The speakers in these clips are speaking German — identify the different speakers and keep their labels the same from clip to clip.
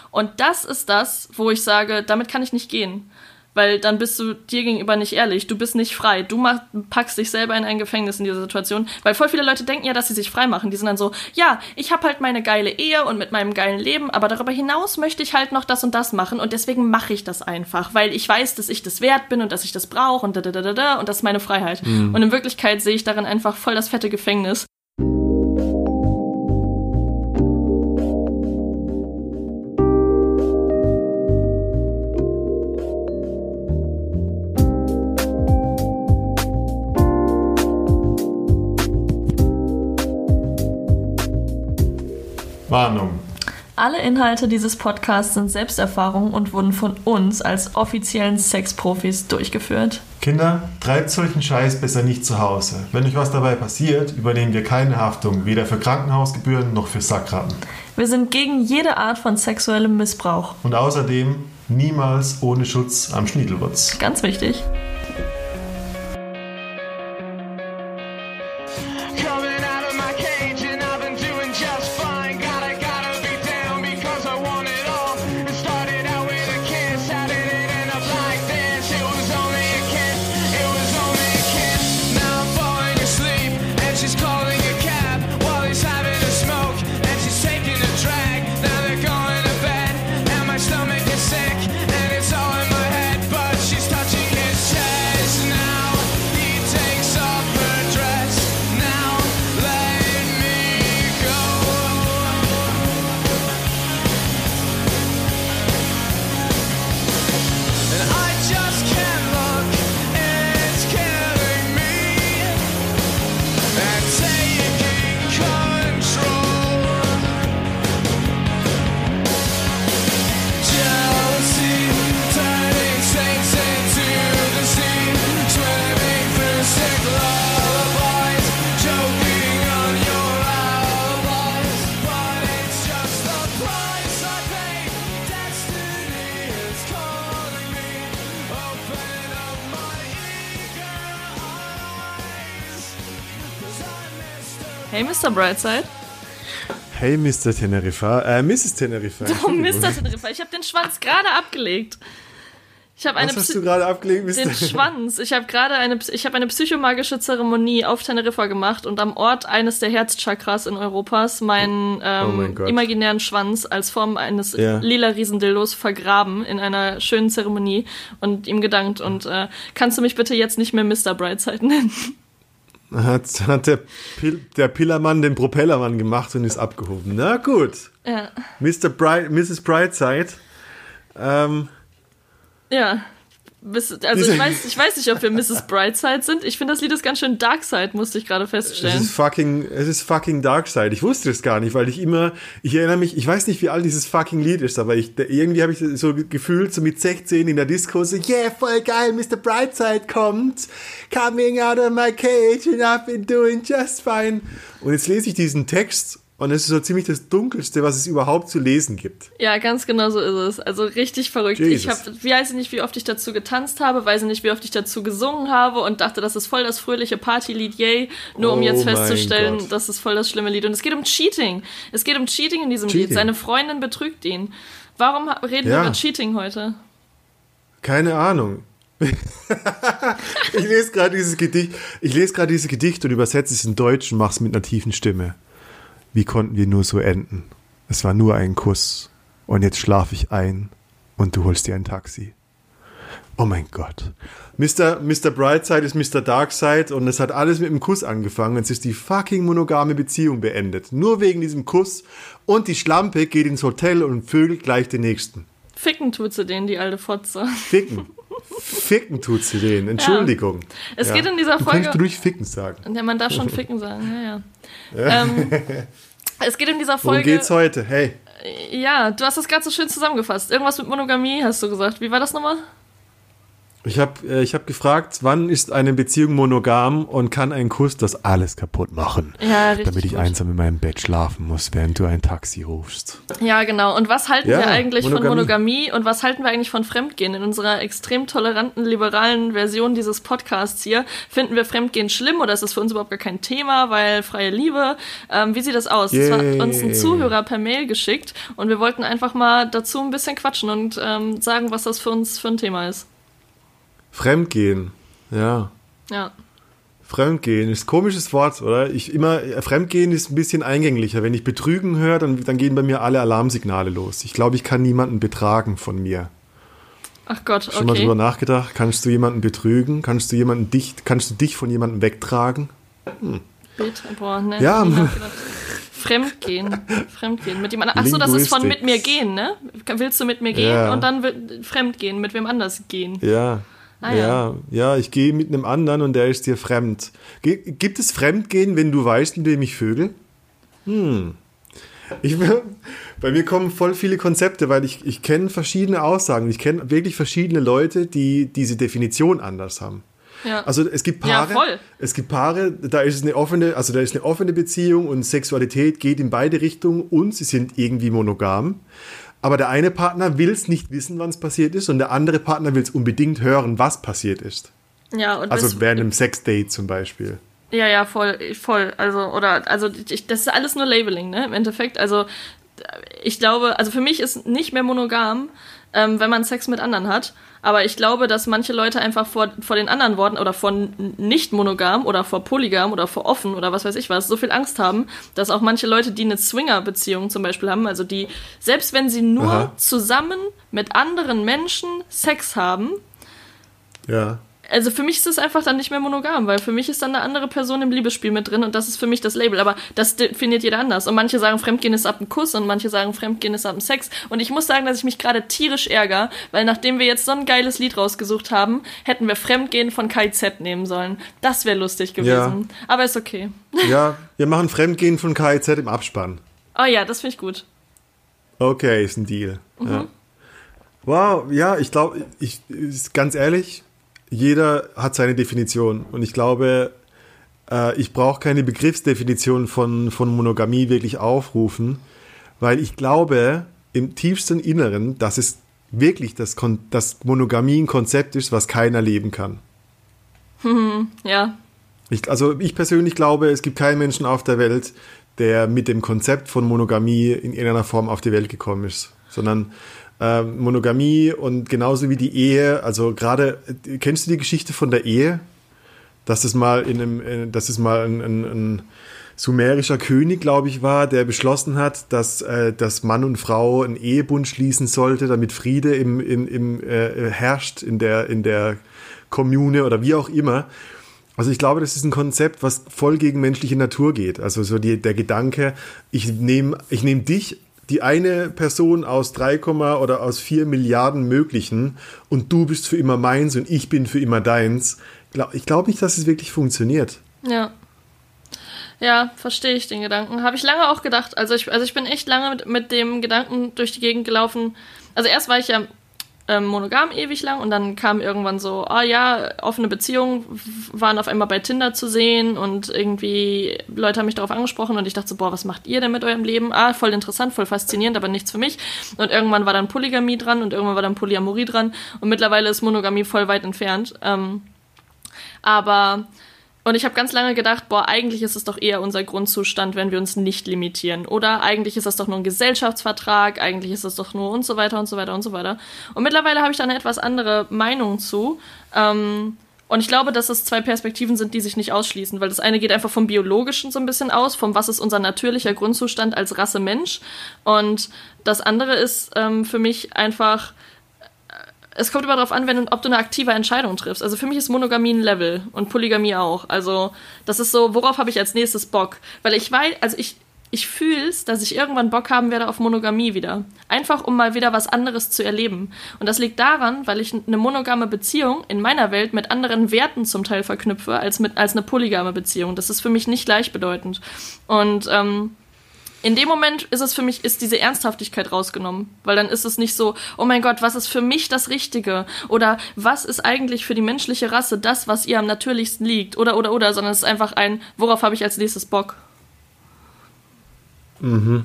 Speaker 1: Und das ist das, wo ich sage, damit kann ich nicht gehen. Weil dann bist du dir gegenüber nicht ehrlich, du bist nicht frei, du packst dich selber in ein Gefängnis in dieser Situation, weil voll viele Leute denken ja, dass sie sich frei machen, die sind dann so, ja, ich habe halt meine geile Ehe und mit meinem geilen Leben, aber darüber hinaus möchte ich halt noch das und das machen und deswegen mache ich das einfach, weil ich weiß, dass ich das wert bin und dass ich das brauche und und das ist meine Freiheit. Und in Wirklichkeit sehe ich darin einfach voll das fette Gefängnis.
Speaker 2: Warnung.
Speaker 1: Alle Inhalte dieses Podcasts sind Selbsterfahrung und wurden von uns als offiziellen Sexprofis durchgeführt.
Speaker 2: Kinder, treibt solchen Scheiß besser nicht zu Hause. Wenn euch was dabei passiert, übernehmen wir keine Haftung, weder für Krankenhausgebühren noch für Sackratten.
Speaker 1: Wir sind gegen jede Art von sexuellem Missbrauch.
Speaker 2: Und außerdem niemals ohne Schutz am Schniedelwurz.
Speaker 1: Ganz wichtig. Hey, Mr. Brightside.
Speaker 2: Hey, Mr. Teneriffa. Mrs. Teneriffa.
Speaker 1: Oh, Mr. Teneriffa. Ich habe den Schwanz gerade abgelegt.
Speaker 2: Was hast du gerade abgelegt, Mr.
Speaker 1: Den Schwanz. Ich habe gerade eine psychomagische Zeremonie auf Teneriffa gemacht und am Ort eines der Herzchakras in Europas meinen imaginären Schwanz als Form eines lila Riesendildos vergraben in einer schönen Zeremonie und ihm gedankt. Und kannst du mich bitte jetzt nicht mehr Mr. Brightside nennen?
Speaker 2: Hat der Pillermann den Propellermann gemacht und ist abgehoben. Na gut.
Speaker 1: Ja.
Speaker 2: Mrs. Brightside.
Speaker 1: Ja. Also ich weiß nicht, ob wir Mrs. Brightside sind. Ich finde, das Lied ist ganz schön Darkside, musste ich gerade feststellen.
Speaker 2: Es ist fucking Darkside. Ich wusste es gar nicht, weil ich erinnere mich, ich weiß nicht, wie alt dieses fucking Lied ist, aber irgendwie habe ich so gefühlt, so mit 16 in der Disco, so, yeah, voll geil, Mr. Brightside kommt, coming out of my cage and I've been doing just fine. Und jetzt lese ich diesen Text und es ist so ziemlich das Dunkelste, was es überhaupt zu lesen gibt.
Speaker 1: Ja, ganz genau so ist es. Also richtig verrückt.
Speaker 2: Jesus.
Speaker 1: Ich weiß nicht, wie oft ich dazu getanzt habe, weiß nicht, wie oft ich dazu gesungen habe und dachte, das ist voll das fröhliche Partylied, yay. Nur um jetzt festzustellen, das ist voll das schlimme Lied. Und es geht um Cheating. Es geht um Cheating in diesem Lied. Seine Freundin betrügt ihn. Warum reden wir über Cheating heute?
Speaker 2: Keine Ahnung. Ich lese gerade dieses Gedicht und übersetze es in Deutsch und mache es mit einer tiefen Stimme. Wie konnten wir nur so enden? Es war nur ein Kuss. Und jetzt schlafe ich ein und du holst dir ein Taxi. Oh mein Gott. Mr. Brightside ist Mr. Darkside und es hat alles mit einem Kuss angefangen. Jetzt ist die fucking monogame Beziehung beendet. Nur wegen diesem Kuss. Und die Schlampe geht ins Hotel und vögelt gleich den Nächsten.
Speaker 1: Ficken tut sie den, die alte Fotze.
Speaker 2: Ficken tut sie den. Entschuldigung.
Speaker 1: Ja. Es geht in dieser Folge...
Speaker 2: Du kannst ruhig Ficken sagen.
Speaker 1: Ja, man darf schon Ficken sagen. Ja. Es geht in dieser Folge...
Speaker 2: Worum geht's heute? Hey.
Speaker 1: Ja, du hast das gerade so schön zusammengefasst. Irgendwas mit Monogamie, hast du gesagt. Wie war das nochmal?
Speaker 2: Ich hab gefragt, wann ist eine Beziehung monogam und kann ein Kuss das alles kaputt machen,
Speaker 1: Ja, richtig
Speaker 2: damit ich
Speaker 1: gut.
Speaker 2: einsam in meinem Bett schlafen muss, während du ein Taxi rufst.
Speaker 1: Ja, genau. Und was halten
Speaker 2: Ja,
Speaker 1: wir eigentlich von
Speaker 2: Monogamie.
Speaker 1: Monogamie und was halten wir eigentlich von Fremdgehen? In unserer extrem toleranten, liberalen Version dieses Podcasts hier, finden wir Fremdgehen schlimm oder ist das für uns überhaupt gar kein Thema, weil freie Liebe? Wie sieht das aus? Das hat uns ein Zuhörer per Mail geschickt und wir wollten einfach mal dazu ein bisschen quatschen und sagen, was das für uns für ein Thema ist.
Speaker 2: Fremdgehen, ja.
Speaker 1: Ja.
Speaker 2: Fremdgehen ist ein komisches Wort, oder? Fremdgehen ist ein bisschen eingänglicher. Wenn ich betrügen höre, dann gehen bei mir alle Alarmsignale los. Ich glaube, ich kann niemanden betragen von mir.
Speaker 1: Ach Gott, okay.
Speaker 2: Schon mal drüber nachgedacht? Kannst du jemanden betrügen? Kannst du dich von jemandem wegtragen?
Speaker 1: Bitte, boah, ne.
Speaker 2: Ja.
Speaker 1: nie nachgedacht. Fremdgehen mit jemandem. Ach so, das ist von mit mir gehen, ne? Willst du mit mir gehen
Speaker 2: Ja.
Speaker 1: und dann Fremdgehen, mit wem anders gehen?
Speaker 2: Ja.
Speaker 1: Ah, ja.
Speaker 2: Ja, ich gehe mit einem anderen und der ist dir fremd. Gibt es Fremdgehen, wenn du weißt, mit wem ich vögel? Bei mir kommen voll viele Konzepte, weil ich kenne verschiedene Aussagen. Ich kenne wirklich verschiedene Leute, die diese Definition anders haben.
Speaker 1: Ja.
Speaker 2: Also es gibt Paare,
Speaker 1: Ja, voll.
Speaker 2: da ist eine offene Beziehung und Sexualität geht in beide Richtungen und sie sind irgendwie monogam. Aber der eine Partner will es nicht wissen, wann es passiert ist und der andere Partner will es unbedingt hören, was passiert ist.
Speaker 1: Ja, und
Speaker 2: Also während einem Sexdate zum Beispiel.
Speaker 1: ja, voll. Das ist alles nur Labeling, ne? Im Endeffekt. Also, ich glaube, also für mich ist nicht mehr monogam, wenn man Sex mit anderen hat. Aber ich glaube, dass manche Leute einfach vor den anderen Worten oder vor nicht monogam oder vor polygam oder vor offen oder was weiß ich was, so viel Angst haben, dass auch manche Leute, die eine Swinger-Beziehung zum Beispiel haben, also die, selbst wenn sie nur zusammen mit anderen Menschen Sex haben,
Speaker 2: Ja.
Speaker 1: also für mich ist es einfach dann nicht mehr monogam, weil für mich ist dann eine andere Person im Liebesspiel mit drin und das ist für mich das Label. Aber das definiert jeder anders. Und manche sagen, Fremdgehen ist ab dem Kuss und manche sagen, Fremdgehen ist ab dem Sex. Und ich muss sagen, dass ich mich gerade tierisch ärgere, weil nachdem wir jetzt so ein geiles Lied rausgesucht haben, hätten wir Fremdgehen von KIZ nehmen sollen. Das wäre lustig gewesen.
Speaker 2: Ja.
Speaker 1: Aber ist okay.
Speaker 2: Ja, wir machen Fremdgehen von KIZ im Abspann.
Speaker 1: Oh ja, das finde ich gut.
Speaker 2: Okay, ist ein Deal. Ja. Wow, ja, ich glaube, ganz ehrlich, jeder hat seine Definition und ich glaube, ich brauche keine Begriffsdefinition von Monogamie wirklich aufrufen, weil ich glaube im tiefsten Inneren, dass es wirklich dass Monogamie ein Konzept ist, was keiner leben kann.
Speaker 1: Ja.
Speaker 2: Ich persönlich glaube, es gibt keinen Menschen auf der Welt, der mit dem Konzept von Monogamie in irgendeiner Form auf die Welt gekommen ist, sondern Monogamie und genauso wie die Ehe, also gerade, kennst du die Geschichte von der Ehe? Dass es mal ein sumerischer König, glaube ich, war, der beschlossen hat, dass Mann und Frau einen Ehebund schließen sollte, damit Friede herrscht in der Kommune oder wie auch immer. Also ich glaube, das ist ein Konzept, was voll gegen menschliche Natur geht. Also so der Gedanke, ich nehme dich, die eine Person aus 3, oder aus 4 Milliarden möglichen und du bist für immer meins und ich bin für immer deins. Ich glaube nicht, dass es wirklich funktioniert.
Speaker 1: Ja. Ja, verstehe ich den Gedanken. Habe ich lange auch gedacht. Also ich bin echt lange mit dem Gedanken durch die Gegend gelaufen. Also erst war ich ja monogam ewig lang und dann kam irgendwann so, offene Beziehungen waren auf einmal bei Tinder zu sehen und irgendwie Leute haben mich darauf angesprochen und ich dachte so, was macht ihr denn mit eurem Leben? Voll interessant, voll faszinierend, aber nichts für mich. Und irgendwann war dann Polygamie dran und irgendwann war dann Polyamorie dran und mittlerweile ist Monogamie voll weit entfernt. Und ich habe ganz lange gedacht, eigentlich ist es doch eher unser Grundzustand, wenn wir uns nicht limitieren. Oder eigentlich ist das doch nur ein Gesellschaftsvertrag, eigentlich ist das doch nur und so weiter und so weiter und so weiter. Und mittlerweile habe ich da eine etwas andere Meinung zu. Und ich glaube, dass es 2 Perspektiven sind, die sich nicht ausschließen, weil das eine geht einfach vom Biologischen so ein bisschen aus, vom was ist unser natürlicher Grundzustand als Rasse Mensch. Und das andere ist für mich einfach, es kommt immer darauf an, ob du eine aktive Entscheidung triffst. Also für mich ist Monogamie ein Level und Polygamie auch. Also das ist so, worauf habe ich als nächstes Bock? Weil ich weiß, also ich fühle es, dass ich irgendwann Bock haben werde auf Monogamie wieder. Einfach, um mal wieder was anderes zu erleben. Und das liegt daran, weil ich eine monogame Beziehung in meiner Welt mit anderen Werten zum Teil verknüpfe, als eine polygame Beziehung. Das ist für mich nicht gleichbedeutend. Und in dem Moment ist es für mich, ist diese Ernsthaftigkeit rausgenommen. Weil dann ist es nicht so, oh mein Gott, was ist für mich das Richtige? Oder was ist eigentlich für die menschliche Rasse das, was ihr am natürlichsten liegt? Oder, sondern es ist einfach ein, worauf habe ich als nächstes Bock?
Speaker 2: Mhm.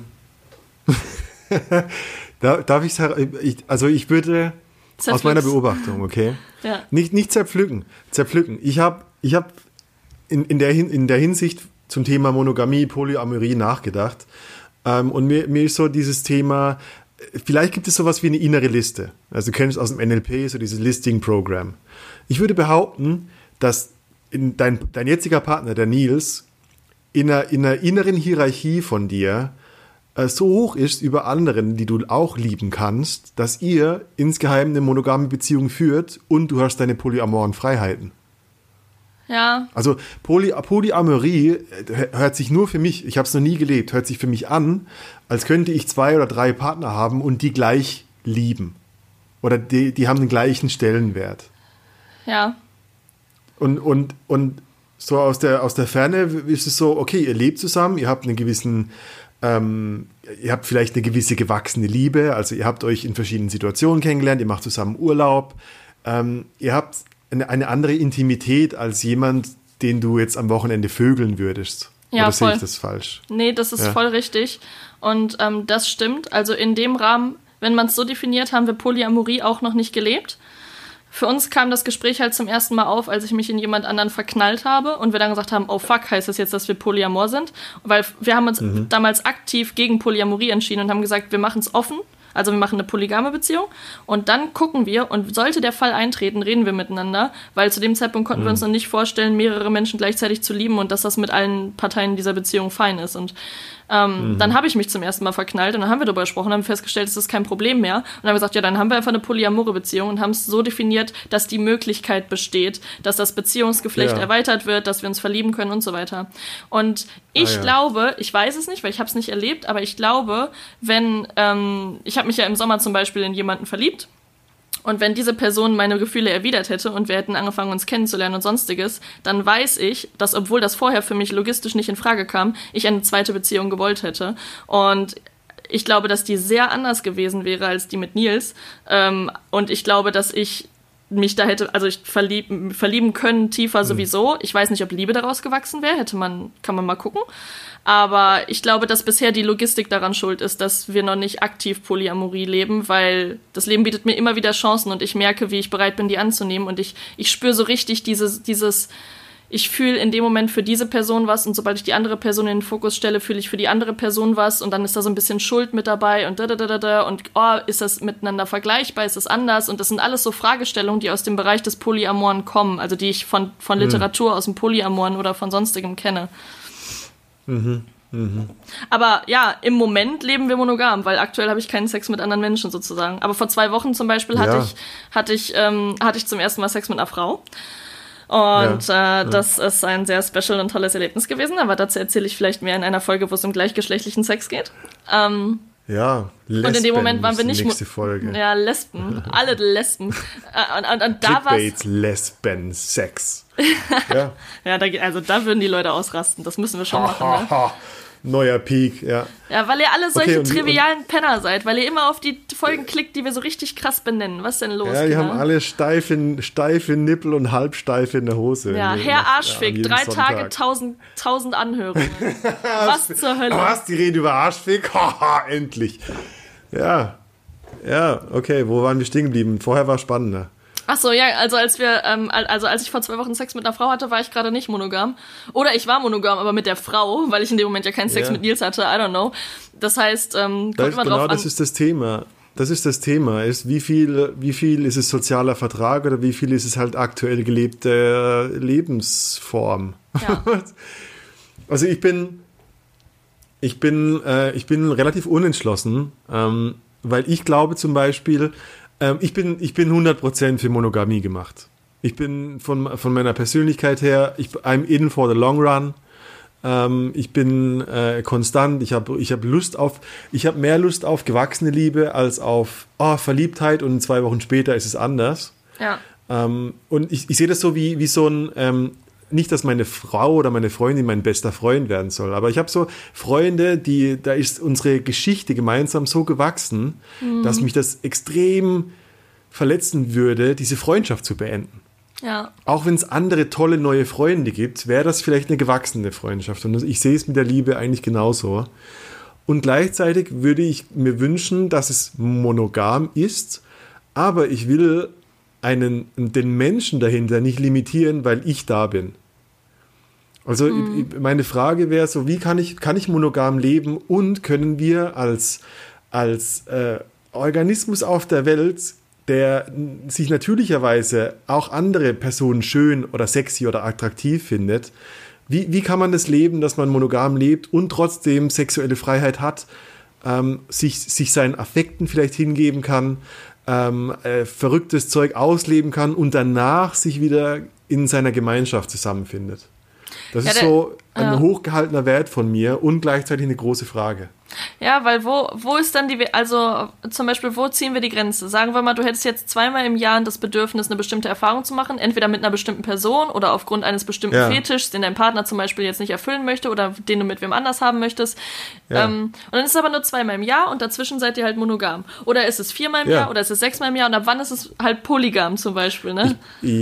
Speaker 2: Darf ich sagen, ich würde aus meiner Beobachtung, okay?
Speaker 1: Ja.
Speaker 2: Nicht zerpflücken. Ich hab in der Hinsicht zum Thema Monogamie, Polyamorie nachgedacht. Und mir ist so dieses Thema, vielleicht gibt es sowas wie eine innere Liste. Also du kennst aus dem NLP so dieses Listing-Programm. Ich würde behaupten, dass dein jetziger Partner, der Nils, in einer inneren Hierarchie von dir so hoch ist über anderen, die du auch lieben kannst, dass ihr insgeheim eine monogame Beziehung führt und du hast deine polyamoren Freiheiten.
Speaker 1: Ja.
Speaker 2: Also Polyamorie hört sich nur für mich, ich habe es noch nie gelebt, hört sich für mich an, als könnte ich 2 oder 3 Partner haben und die gleich lieben. Oder die haben den gleichen Stellenwert.
Speaker 1: Ja.
Speaker 2: Und so aus der Ferne ist es so, okay, ihr lebt zusammen, ihr habt ihr habt vielleicht eine gewisse gewachsene Liebe, also ihr habt euch in verschiedenen Situationen kennengelernt, ihr macht zusammen Urlaub, ihr habt eine andere Intimität als jemand, den du jetzt am Wochenende vögeln würdest.
Speaker 1: Ja,
Speaker 2: oder
Speaker 1: voll.
Speaker 2: sehe ich das falsch?
Speaker 1: Nee, das ist voll richtig. Und das stimmt. Also in dem Rahmen, wenn man es so definiert, haben wir Polyamorie auch noch nicht gelebt. Für uns kam das Gespräch halt zum ersten Mal auf, als ich mich in jemand anderen verknallt habe und wir dann gesagt haben, oh fuck, heißt das jetzt, dass wir polyamor sind? Weil wir haben uns damals aktiv gegen Polyamorie entschieden und haben gesagt, wir machen es offen. Also wir machen eine polygame Beziehung und dann gucken wir und sollte der Fall eintreten, reden wir miteinander, weil zu dem Zeitpunkt konnten wir uns noch nicht vorstellen, mehrere Menschen gleichzeitig zu lieben und dass das mit allen Parteien dieser Beziehung fein ist. Und dann habe ich mich zum ersten Mal verknallt und dann haben wir darüber gesprochen, haben festgestellt, es ist kein Problem mehr und dann haben wir gesagt, ja, dann haben wir einfach eine polyamore Beziehung und haben es so definiert, dass die Möglichkeit besteht, dass das Beziehungsgeflecht erweitert wird, dass wir uns verlieben können und so weiter. Und ich glaube, ich weiß es nicht, weil ich habe es nicht erlebt, aber ich glaube, wenn, ich habe mich ja im Sommer zum Beispiel in jemanden verliebt und wenn diese Person meine Gefühle erwidert hätte und wir hätten angefangen, uns kennenzulernen und sonstiges, dann weiß ich, dass, obwohl das vorher für mich logistisch nicht in Frage kam, ich eine zweite Beziehung gewollt hätte. Und ich glaube, dass die sehr anders gewesen wäre als die mit Nils. Und ich glaube, dass ich mich da hätte, also ich verlieben können, tiefer sowieso. Ich weiß nicht, ob Liebe daraus gewachsen wäre, kann man mal gucken. Aber ich glaube, dass bisher die Logistik daran schuld ist, dass wir noch nicht aktiv Polyamorie leben, weil das Leben bietet mir immer wieder Chancen und ich merke, wie ich bereit bin, die anzunehmen. Und ich spüre so richtig dieses, ich fühle in dem Moment für diese Person was und sobald ich die andere Person in den Fokus stelle, fühle ich für die andere Person was und dann ist da so ein bisschen Schuld mit dabei und und ist das miteinander vergleichbar, ist das anders? Und das sind alles so Fragestellungen, die aus dem Bereich des Polyamoren kommen, also die ich von Literatur aus dem Polyamoren oder von sonstigem kenne. Aber ja, im Moment leben wir monogam, weil aktuell habe ich keinen Sex mit anderen Menschen sozusagen. Aber vor 2 Wochen zum Beispiel hatte ich zum ersten Mal Sex mit einer Frau. Und das ist ein sehr special und tolles Erlebnis gewesen, aber dazu erzähle ich vielleicht mehr in einer Folge, wo es um gleichgeschlechtlichen Sex geht.
Speaker 2: Ja, Lesben.
Speaker 1: Und in dem Moment waren wir nicht
Speaker 2: nächste Folge.
Speaker 1: Ja, Lesben, alle Lesben. Und da war
Speaker 2: Lesben, Sex.
Speaker 1: Ja, da würden die Leute ausrasten. Das müssen wir schon machen. Ne?
Speaker 2: Neuer Peak, ja.
Speaker 1: Ja, weil ihr alle solche trivialen Penner seid, weil ihr immer auf die Folgen klickt, die wir so richtig krass benennen. Was ist denn los?
Speaker 2: Ja, die haben alle steife Nippel und halbsteife in der Hose.
Speaker 1: Ja, Herr Arschfick, 3 Tage, 1000 Anhörungen. Was zur Hölle?
Speaker 2: Was? Die reden über Arschfick? Haha, endlich. Ja, okay, wo waren wir stehen geblieben? Vorher war spannender.
Speaker 1: Ach so, ja, also als ich vor 2 Wochen Sex mit einer Frau hatte, war ich gerade nicht monogam. Oder ich war monogam, aber mit der Frau, weil ich in dem Moment ja keinen Sex mit Nils hatte, I don't know. Das heißt, kommt immer drauf an.
Speaker 2: Das ist das Thema. Wie viel ist es sozialer Vertrag oder wie viel ist es halt aktuell gelebte Lebensform?
Speaker 1: Ja.
Speaker 2: Also ich bin relativ unentschlossen, weil ich glaube zum Beispiel, ich bin 100% für Monogamie gemacht. Ich bin von meiner Persönlichkeit her, I'm in for the long run. Ich bin konstant, ich habe mehr Lust auf gewachsene Liebe als auf Verliebtheit und 2 Wochen später ist es anders.
Speaker 1: Ja.
Speaker 2: Und ich sehe das so wie so ein nicht, dass meine Frau oder meine Freundin mein bester Freund werden soll, aber ich habe so Freunde, da ist unsere Geschichte gemeinsam so gewachsen, dass mich das extrem verletzen würde, diese Freundschaft zu beenden.
Speaker 1: Ja.
Speaker 2: Auch wenn es andere tolle neue Freunde gibt, wäre das vielleicht eine gewachsene Freundschaft. Und ich sehe es mit der Liebe eigentlich genauso. Und gleichzeitig würde ich mir wünschen, dass es monogam ist, aber ich will den Menschen dahinter nicht limitieren, weil ich da bin. Also meine Frage wäre so, wie kann ich monogam leben und können wir als Organismus auf der Welt, der sich natürlicherweise auch andere Personen schön oder sexy oder attraktiv findet, wie kann man das leben, dass man monogam lebt und trotzdem sexuelle Freiheit hat, sich seinen Affekten vielleicht hingeben kann, verrücktes Zeug ausleben kann und danach sich wieder in seiner Gemeinschaft zusammenfindet. Das ist so ein hochgehaltener Wert von mir und gleichzeitig eine große Frage.
Speaker 1: Ja, weil wo ist dann also zum Beispiel, wo ziehen wir die Grenze? Sagen wir mal, du hättest jetzt zweimal im Jahr das Bedürfnis, eine bestimmte Erfahrung zu machen, entweder mit einer bestimmten Person oder aufgrund eines bestimmten Fetischs, den dein Partner zum Beispiel jetzt nicht erfüllen möchte oder den du mit wem anders haben möchtest. Ja. Und dann ist es aber nur zweimal im Jahr und dazwischen seid ihr halt monogam. Oder ist es 4-mal im Jahr oder ist es 6-mal im Jahr und ab wann ist es halt polygam zum Beispiel, ne?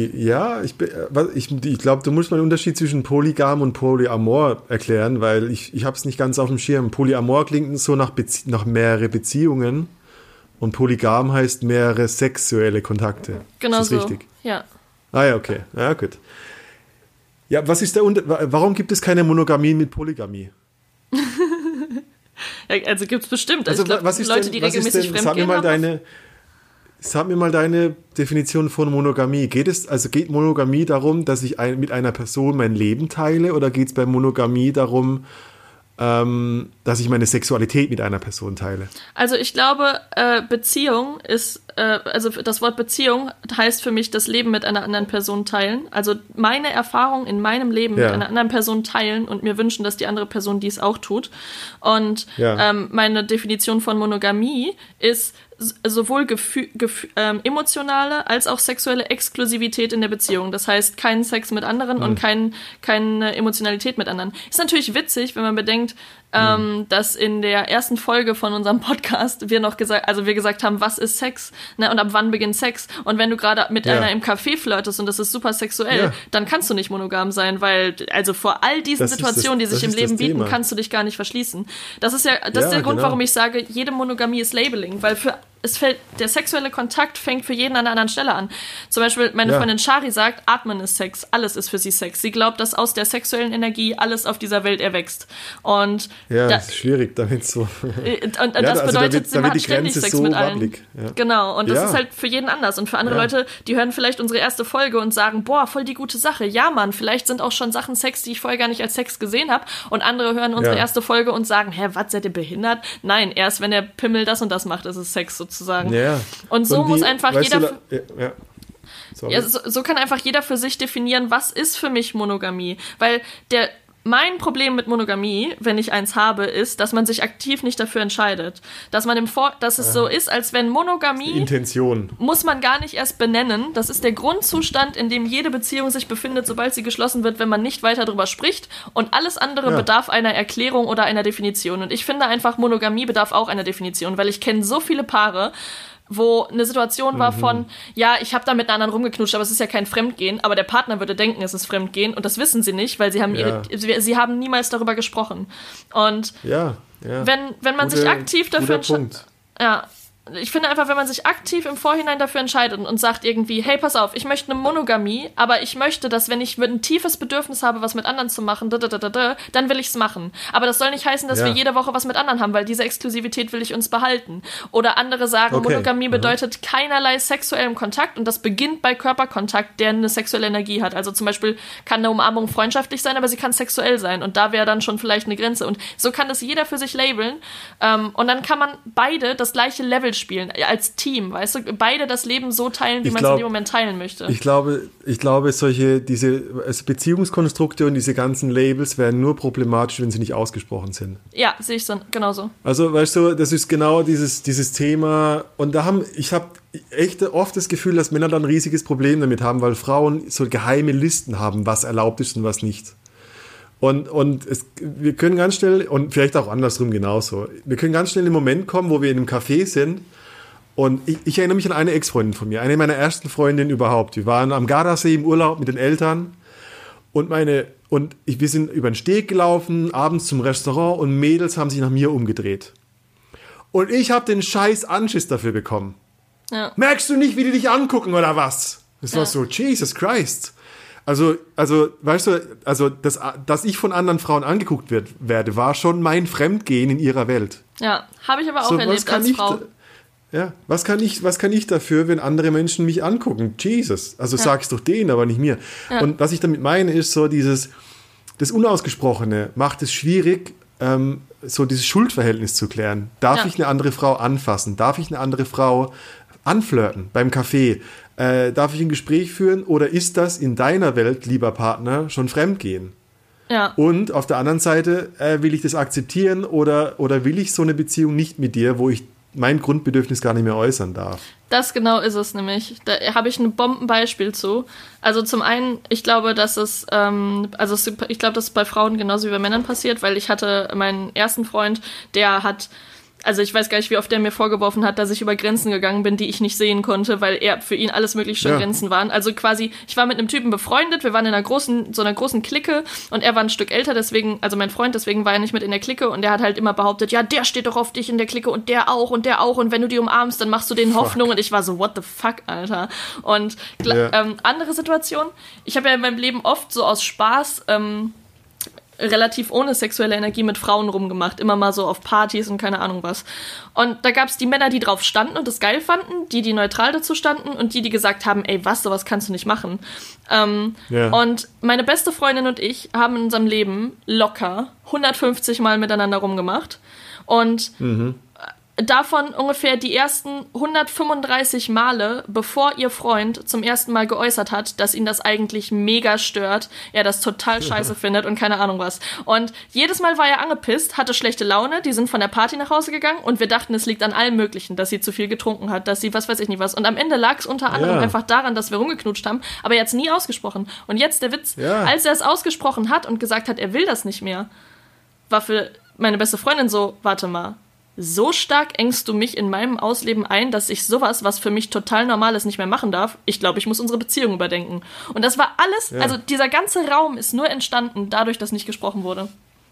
Speaker 2: Ich glaube, du musst mal den Unterschied zwischen Polygam und Polyamor erklären, weil ich habe es nicht ganz auf dem Schirm. Polyamor klingt so nach mehrere Beziehungen und polygam heißt mehrere sexuelle Kontakte.
Speaker 1: Genau
Speaker 2: ist das
Speaker 1: so.
Speaker 2: Richtig?
Speaker 1: Ja.
Speaker 2: Ah ja, okay. Ja, gut. Ja, was ist warum gibt es keine Monogamie mit Polygamie?
Speaker 1: Ja, also gibt es bestimmt.
Speaker 2: Also,
Speaker 1: ich glaube, Leute, die regelmäßig fremdgehen haben.
Speaker 2: Sag mir mal deine Definition von Monogamie. Geht Monogamie darum, dass ich mit einer Person mein Leben teile, oder geht es bei Monogamie darum, dass ich meine Sexualität mit einer Person teile?
Speaker 1: Also ich glaube, Beziehung ist, also das Wort Beziehung heißt für mich das Leben mit einer anderen Person teilen. Also meine Erfahrung in meinem Leben mit einer anderen Person teilen und mir wünschen, dass die andere Person dies auch tut. Und meine Definition von Monogamie ist sowohl emotionale als auch sexuelle Exklusivität in der Beziehung. Das heißt, kein Sex mit anderen und keine Emotionalität mit anderen. Ist natürlich witzig, wenn man bedenkt, dass in der ersten Folge von unserem Podcast wir gesagt haben, was ist Sex, ne, und ab wann beginnt Sex? Und wenn du gerade mit einer im Café flirtest und das ist super sexuell, dann kannst du nicht monogam sein, weil also vor all diesen Situationen, die sich im Leben bieten, kannst du dich gar nicht verschließen. Das ist der Grund, warum ich sage, jede Monogamie ist Labeling, weil der sexuelle Kontakt fängt für jeden an einer anderen Stelle an. Zum Beispiel meine Freundin Shari sagt, Atmen ist Sex, alles ist für sie Sex. Sie glaubt, dass aus der sexuellen Energie alles auf dieser Welt erwächst. Und
Speaker 2: das ist schwierig, damit so.
Speaker 1: Und das bedeutet, sie macht ständig Sex mit allen. Ja. Genau, und das ist halt für jeden anders. Und für andere Leute, die hören vielleicht unsere erste Folge und sagen, boah, voll die gute Sache. Ja, Mann, vielleicht sind auch schon Sachen Sex, die ich vorher gar nicht als Sex gesehen habe. Und andere hören unsere erste Folge und sagen, was, seid ihr behindert? Nein, erst wenn der Pimmel das und das macht, ist es Sex sozusagen.
Speaker 2: Ja.
Speaker 1: Und so muss einfach jeder...
Speaker 2: Sorry.
Speaker 1: So kann einfach jeder für sich definieren, was ist für mich Monogamie. Weil mein Problem mit Monogamie, wenn ich eins habe, ist, dass man sich aktiv nicht dafür entscheidet. Dass es so ist, als wenn Monogamie...
Speaker 2: Intention.
Speaker 1: Muss man gar nicht erst benennen. Das ist der Grundzustand, in dem jede Beziehung sich befindet, sobald sie geschlossen wird, wenn man nicht weiter darüber spricht. Und alles andere bedarf einer Erklärung oder einer Definition. Und ich finde einfach, Monogamie bedarf auch einer Definition, weil ich kenne so viele Paare, wo eine Situation war von, ich habe da mit einer anderen rumgeknutscht, aber es ist ja kein Fremdgehen, aber der Partner würde denken, es ist Fremdgehen und das wissen sie nicht, weil sie haben niemals darüber gesprochen. Und wenn man sich aktiv dafür entscheidet, ich finde einfach, wenn man sich aktiv im Vorhinein dafür entscheidet und sagt irgendwie, hey, pass auf, ich möchte eine Monogamie, aber ich möchte, dass wenn ich ein tiefes Bedürfnis habe, was mit anderen zu machen, dann will ich es machen. Aber das soll nicht heißen, dass wir jede Woche was mit anderen haben, weil diese Exklusivität will ich uns behalten. Oder andere sagen, Monogamie bedeutet keinerlei sexuellem Kontakt und das beginnt bei Körperkontakt, der eine sexuelle Energie hat. Also zum Beispiel kann eine Umarmung freundschaftlich sein, aber sie kann sexuell sein und da wäre dann schon vielleicht eine Grenze. Und so kann das jeder für sich labeln und dann kann man beide das gleiche Level spielen, als Team, weißt du, beide das Leben so teilen, wie man es in dem Moment teilen möchte.
Speaker 2: Ich glaube, diese Beziehungskonstrukte und diese ganzen Labels wären nur problematisch, wenn sie nicht ausgesprochen sind.
Speaker 1: Ja, sehe ich so, genauso.
Speaker 2: Also, weißt du, das ist genau dieses Thema und ich habe echt oft das Gefühl, dass Männer dann ein riesiges Problem damit haben, weil Frauen so geheime Listen haben, was erlaubt ist und was nicht. Und wir können ganz schnell, und vielleicht auch andersrum genauso, wir können ganz schnell in den Moment kommen, wo wir in einem Café sind. Und ich erinnere mich an eine Ex-Freundin von mir, eine meiner ersten Freundinnen überhaupt. Wir waren am Gardasee im Urlaub mit den Eltern und wir sind über den Steg gelaufen, abends zum Restaurant und Mädels haben sich nach mir umgedreht. Und ich habe den scheiß Anschiss dafür bekommen.
Speaker 1: Ja.
Speaker 2: Merkst du nicht, wie die dich angucken oder was? Das war so, Jesus Christ. Also, weißt du, dass ich von anderen Frauen angeguckt werde, war schon mein Fremdgehen in ihrer Welt.
Speaker 1: Ja, habe ich aber auch erlebt als Frau.
Speaker 2: Ja, was kann ich dafür, wenn andere Menschen mich angucken? Jesus. Also sag's doch denen, aber nicht mir. Ja. Und was ich damit meine, ist so das Unausgesprochene macht es schwierig, so dieses Schuldverhältnis zu klären. Darf ich eine andere Frau anfassen? Darf ich eine andere Frau anflirten beim Café? Darf ich ein Gespräch führen? Oder ist das in deiner Welt, lieber Partner, schon Fremdgehen? Ja. Und auf der anderen Seite, will ich das akzeptieren oder will ich so eine Beziehung nicht mit dir, wo ich mein Grundbedürfnis gar nicht mehr äußern darf?
Speaker 1: Das genau ist es nämlich. Da habe ich ein Bombenbeispiel zu. Also zum einen, ich glaube, dass es bei Frauen genauso wie bei Männern passiert, weil ich hatte meinen ersten Freund, der hat, also ich weiß gar nicht, wie oft der mir vorgeworfen hat, dass ich über Grenzen gegangen bin, die ich nicht sehen konnte, weil für ihn alles mögliche schon Grenzen waren. Also quasi, ich war mit einem Typen befreundet, wir waren in so einer großen Clique und er war ein Stück älter, deswegen, also mein Freund, deswegen war er nicht mit in der Clique und der hat halt immer behauptet, ja, der steht doch auf dich in der Clique und der auch und wenn du die umarmst, dann machst du denen Hoffnung und ich war so, what the fuck, Alter. Und andere Situation, ich habe ja in meinem Leben oft so aus Spaß, relativ ohne sexuelle Energie mit Frauen rumgemacht. Immer mal so auf Partys und keine Ahnung was. Und da gab es die Männer, die drauf standen und das geil fanden, die neutral dazu standen und die gesagt haben, ey, was, sowas kannst du nicht machen. Und meine beste Freundin und ich haben in unserem Leben locker 150 Mal miteinander rumgemacht. Und davon ungefähr die ersten 135 Male, bevor ihr Freund zum ersten Mal geäußert hat, dass ihn das eigentlich mega stört, er das total scheiße findet und keine Ahnung was. Und jedes Mal war er angepisst, hatte schlechte Laune, die sind von der Party nach Hause gegangen und wir dachten, es liegt an allem Möglichen, dass sie zu viel getrunken hat, dass sie was weiß ich nicht was. Und am Ende lag es unter anderem einfach daran, dass wir rumgeknutscht haben, aber er hat es nie ausgesprochen. Und jetzt der Witz, als er es ausgesprochen hat und gesagt hat, er will das nicht mehr, war für meine beste Freundin so, warte mal, so stark engst du mich in meinem Ausleben ein, dass ich sowas, was für mich total normal ist, nicht mehr machen darf. Ich glaube, ich muss unsere Beziehung überdenken. Und das war alles, also dieser ganze Raum ist nur entstanden, dadurch, dass nicht gesprochen wurde.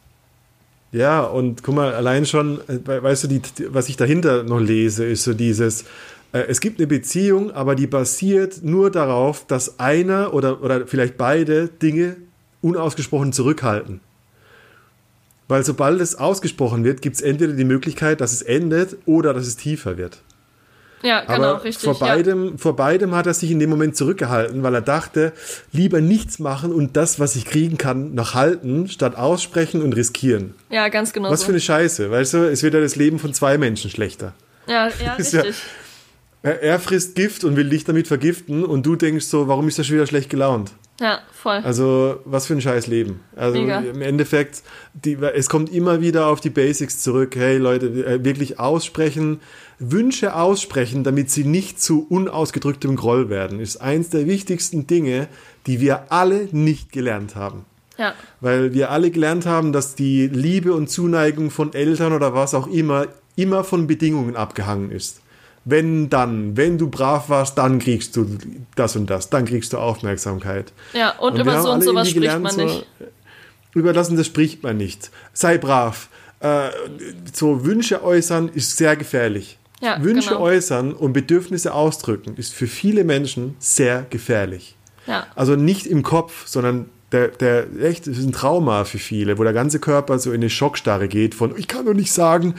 Speaker 2: Ja, und guck mal, allein schon, weißt du, was ich dahinter noch lese, ist so dieses, es gibt eine Beziehung, aber die basiert nur darauf, dass einer oder vielleicht beide Dinge unausgesprochen zurückhalten. Weil sobald es ausgesprochen wird, gibt es entweder die Möglichkeit, dass es endet oder dass es tiefer wird.
Speaker 1: Ja, genau, aber richtig.
Speaker 2: Vor beidem hat er sich in dem Moment zurückgehalten, weil er dachte, lieber nichts machen und das, was ich kriegen kann, noch halten, statt aussprechen und riskieren.
Speaker 1: Ja, ganz genau.
Speaker 2: Was für eine Scheiße, weißt du? Es wird ja das Leben von zwei Menschen schlechter.
Speaker 1: Ja, richtig.
Speaker 2: Er frisst Gift und will dich damit vergiften und du denkst so, warum ist er schon wieder schlecht gelaunt?
Speaker 1: Ja, voll.
Speaker 2: Also, was für ein scheiß Leben. Also Mega. Im Endeffekt, es kommt immer wieder auf die Basics zurück. Hey Leute, wirklich aussprechen, Wünsche aussprechen, damit sie nicht zu unausgedrücktem Groll werden, ist eins der wichtigsten Dinge, die wir alle nicht gelernt haben. Ja. Weil wir alle gelernt haben, dass die Liebe und Zuneigung von Eltern oder was auch immer von Bedingungen abgehangen ist. Wenn du brav warst, dann kriegst du das und das, dann kriegst du Aufmerksamkeit.
Speaker 1: Ja, und über so und sowas spricht man nicht.
Speaker 2: Über das und das spricht man nicht. Sei brav. So Wünsche äußern ist sehr gefährlich. Ja, Wünsche äußern und Bedürfnisse ausdrücken ist für viele Menschen sehr gefährlich. Ja. Also nicht im Kopf, sondern das ist ein Trauma für viele, wo der ganze Körper so in eine Schockstarre geht von, ich kann doch nicht sagen,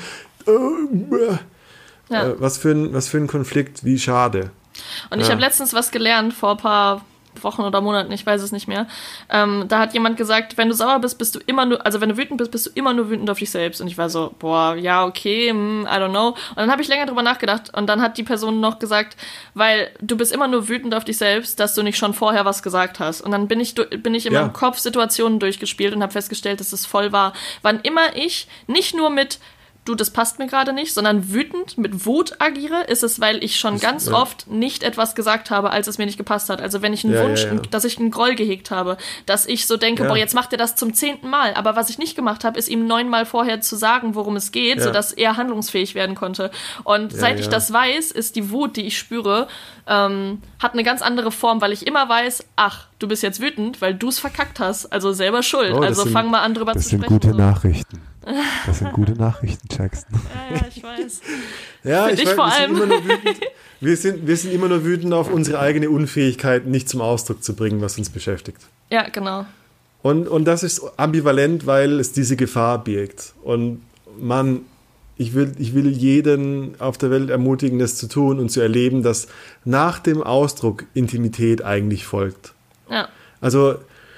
Speaker 2: ja. Was für ein Konflikt, wie schade.
Speaker 1: Und ich habe letztens was gelernt, vor ein paar Wochen oder Monaten, ich weiß es nicht mehr. Da hat jemand gesagt, wenn du sauer bist, bist du immer nur, also wenn du wütend bist du immer nur wütend auf dich selbst. Und ich war so, boah, ja, okay, I don't know. Und dann habe ich länger drüber nachgedacht und dann hat die Person noch gesagt, weil du bist immer nur wütend auf dich selbst, dass du nicht schon vorher was gesagt hast. Und dann bin ich in meinem Kopf Situationen durchgespielt und habe festgestellt, dass es voll war. Wann immer ich nicht nur mit du, das passt mir gerade nicht, sondern wütend mit Wut agiere, ist es, weil ich schon ganz oft nicht etwas gesagt habe, als es mir nicht gepasst hat. Also wenn ich einen Wunsch, dass ich einen Groll gehegt habe, dass ich so denke, boah, jetzt macht er das zum 10. Mal. Aber was ich nicht gemacht habe, ist ihm 9 Mal vorher zu sagen, worum es geht, sodass er handlungsfähig werden konnte. Und seit ich das weiß, ist die Wut, die ich spüre, hat eine ganz andere Form, weil ich immer weiß, ach, du bist jetzt wütend, weil du es verkackt hast, also selber schuld. Also fang mal an, drüber zu sprechen.
Speaker 2: Das sind gute Nachrichten. Das sind gute Nachrichten, Jackson.
Speaker 1: Ja, ich weiß.
Speaker 2: Ja,
Speaker 1: für dich vor allem.
Speaker 2: Wir sind immer nur wütend auf unsere eigene Unfähigkeit, nicht zum Ausdruck zu bringen, was uns beschäftigt.
Speaker 1: Ja, genau.
Speaker 2: Und das ist ambivalent, weil es diese Gefahr birgt. Und Mann, ich will jeden auf der Welt ermutigen, das zu tun und zu erleben, dass nach dem Ausdruck Intimität eigentlich folgt.
Speaker 1: Ja.
Speaker 2: Also,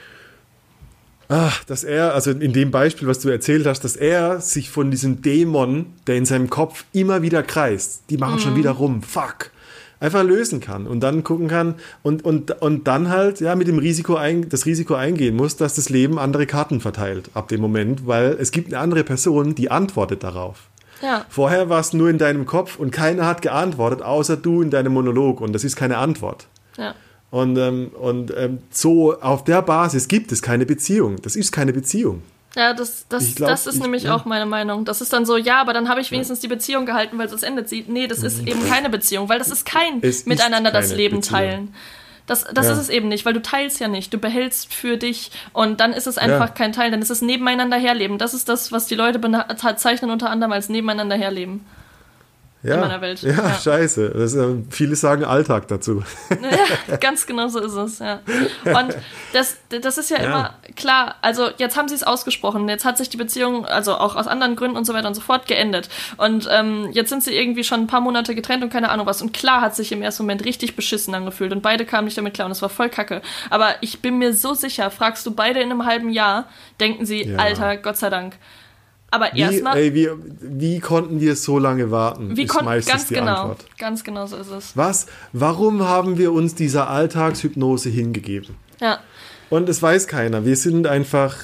Speaker 2: dass er, also in dem Beispiel, was du erzählt hast, dass er sich von diesem Dämon, der in seinem Kopf immer wieder kreist, die machen schon wieder rum, fuck, einfach lösen kann und dann gucken kann und dann halt mit dem das Risiko eingehen muss, dass das Leben andere Karten verteilt ab dem Moment, weil es gibt eine andere Person, die antwortet darauf.
Speaker 1: Ja.
Speaker 2: Vorher war es nur in deinem Kopf und keiner hat geantwortet, außer du in deinem Monolog und das ist keine Antwort.
Speaker 1: Ja.
Speaker 2: Und so auf der Basis gibt es keine Beziehung. Das ist keine Beziehung.
Speaker 1: Ja, das ist nämlich auch meine Meinung. Das ist dann so, aber dann habe ich wenigstens die Beziehung gehalten, weil es das Ende zieht. Nee, das ist eben keine Beziehung, weil das ist kein miteinander das Leben teilen. Das ist es eben nicht, weil du teilst ja nicht. Du behältst für dich und dann ist es einfach kein Teil, dann ist es nebeneinander herleben. Das ist das, was die Leute bezeichnen unter anderem als nebeneinander herleben. In meiner Welt.
Speaker 2: Ja, scheiße. Viele sagen Alltag dazu.
Speaker 1: Ja, ganz genau so ist es, ja. Und das ist ja immer klar, also jetzt haben sie es ausgesprochen, jetzt hat sich die Beziehung, also auch aus anderen Gründen und so weiter und so fort geendet. Und jetzt sind sie irgendwie schon ein paar Monate getrennt und keine Ahnung was. Und klar hat sich im ersten Moment richtig beschissen angefühlt und beide kamen nicht damit klar und es war voll kacke. Aber ich bin mir so sicher, fragst du beide in einem halben Jahr, denken sie, Alter, Gott sei Dank. Aber erstmal.
Speaker 2: Wie konnten wir so lange warten?
Speaker 1: Ist meistens die Antwort. Ganz genau so ist es.
Speaker 2: Warum haben wir uns dieser Alltagshypnose hingegeben?
Speaker 1: Ja.
Speaker 2: Und es weiß keiner. Wir sind einfach.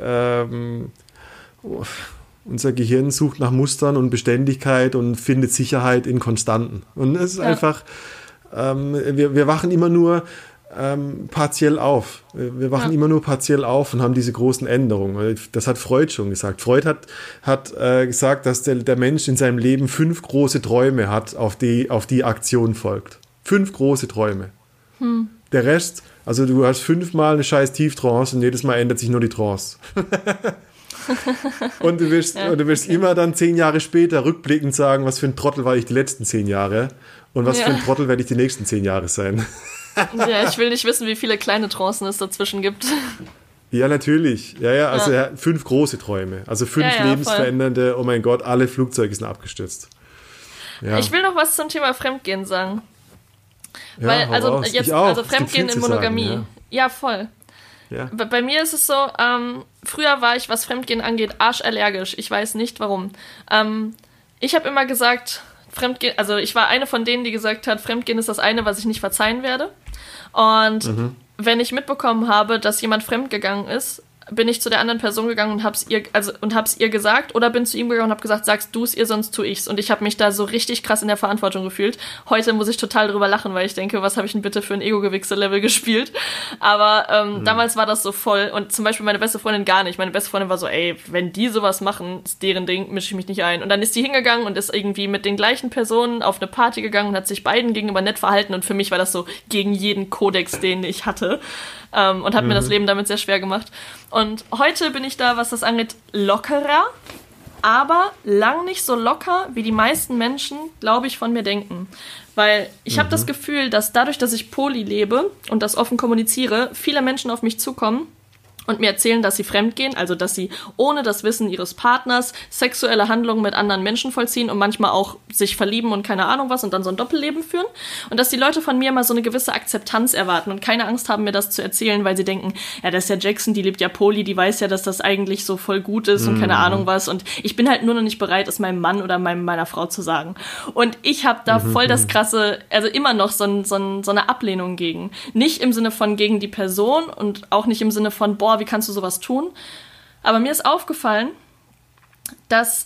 Speaker 2: Unser Gehirn sucht nach Mustern und Beständigkeit und findet Sicherheit in Konstanten. Und es ist einfach. Wir wachen immer nur. Partiell auf. Wir wachen immer nur partiell auf und haben diese großen Änderungen. Das hat Freud schon gesagt. Freud hat gesagt, dass der Mensch in seinem Leben 5 große Träume hat, auf die Aktion folgt. 5 große Träume. Der Rest, also du hast 5-mal eine scheiß Tieftrance und jedes Mal ändert sich nur die Trance. Und du wirst immer dann 10 Jahre später rückblickend sagen, was für ein Trottel war ich die letzten 10 Jahre und was für ein Trottel werde ich die nächsten 10 Jahre sein.
Speaker 1: Ja, ich will nicht wissen, wie viele kleine Trancen es dazwischen gibt.
Speaker 2: Ja, natürlich. Ja, also 5 große Träume. Also 5 lebensverändernde, voll. Oh mein Gott, alle Flugzeuge sind abgestürzt. Ja.
Speaker 1: Ich will noch was zum Thema Fremdgehen sagen.
Speaker 2: Ja,
Speaker 1: weil, also Fremdgehen in Monogamie.
Speaker 2: Sagen,
Speaker 1: ja, voll. Ja. Bei mir ist es so, früher war ich, was Fremdgehen angeht, arschallergisch. Ich weiß nicht, warum. Ich habe immer gesagt, Fremdgehen, also ich war eine von denen, die gesagt hat, Fremdgehen ist das eine, was ich nicht verzeihen werde. Und wenn ich mitbekommen habe, dass jemand fremdgegangen ist, bin ich zu der anderen Person gegangen und hab's ihr gesagt oder bin zu ihm gegangen und hab gesagt, sagst du es ihr, sonst tu ich's. Und ich habe mich da so richtig krass in der Verantwortung gefühlt. Heute muss ich total drüber lachen, weil ich denke, was habe ich denn bitte für ein Ego-Gewichse-Level gespielt? Aber damals war das so voll. Und zum Beispiel meine beste Freundin gar nicht. Meine beste Freundin war so, ey, wenn die sowas machen, ist deren Ding, mische ich mich nicht ein. Und dann ist die hingegangen und ist irgendwie mit den gleichen Personen auf eine Party gegangen und hat sich beiden gegenüber nett verhalten. Und für mich war das so gegen jeden Kodex, den ich hatte. Und hat mir das Leben damit sehr schwer gemacht. Und heute bin ich da, was das angeht, lockerer, aber lang nicht so locker, wie die meisten Menschen, glaube ich, von mir denken. Weil ich habe das Gefühl, dass dadurch, dass ich poly lebe und das offen kommuniziere, viele Menschen auf mich zukommen und mir erzählen, dass sie fremdgehen, also dass sie ohne das Wissen ihres Partners sexuelle Handlungen mit anderen Menschen vollziehen und manchmal auch sich verlieben und keine Ahnung was und dann so ein Doppelleben führen. Und dass die Leute von mir mal so eine gewisse Akzeptanz erwarten und keine Angst haben, mir das zu erzählen, weil sie denken, ja, das ist ja Jackson, die lebt ja poly, die weiß ja, dass das eigentlich so voll gut ist und keine Ahnung was. Und ich bin halt nur noch nicht bereit, es meinem Mann oder meiner Frau zu sagen. Und ich habe da voll das krasse, also immer noch so eine Ablehnung gegen. Nicht im Sinne von gegen die Person und auch nicht im Sinne von, boah, wie kannst du sowas tun? Aber mir ist aufgefallen, dass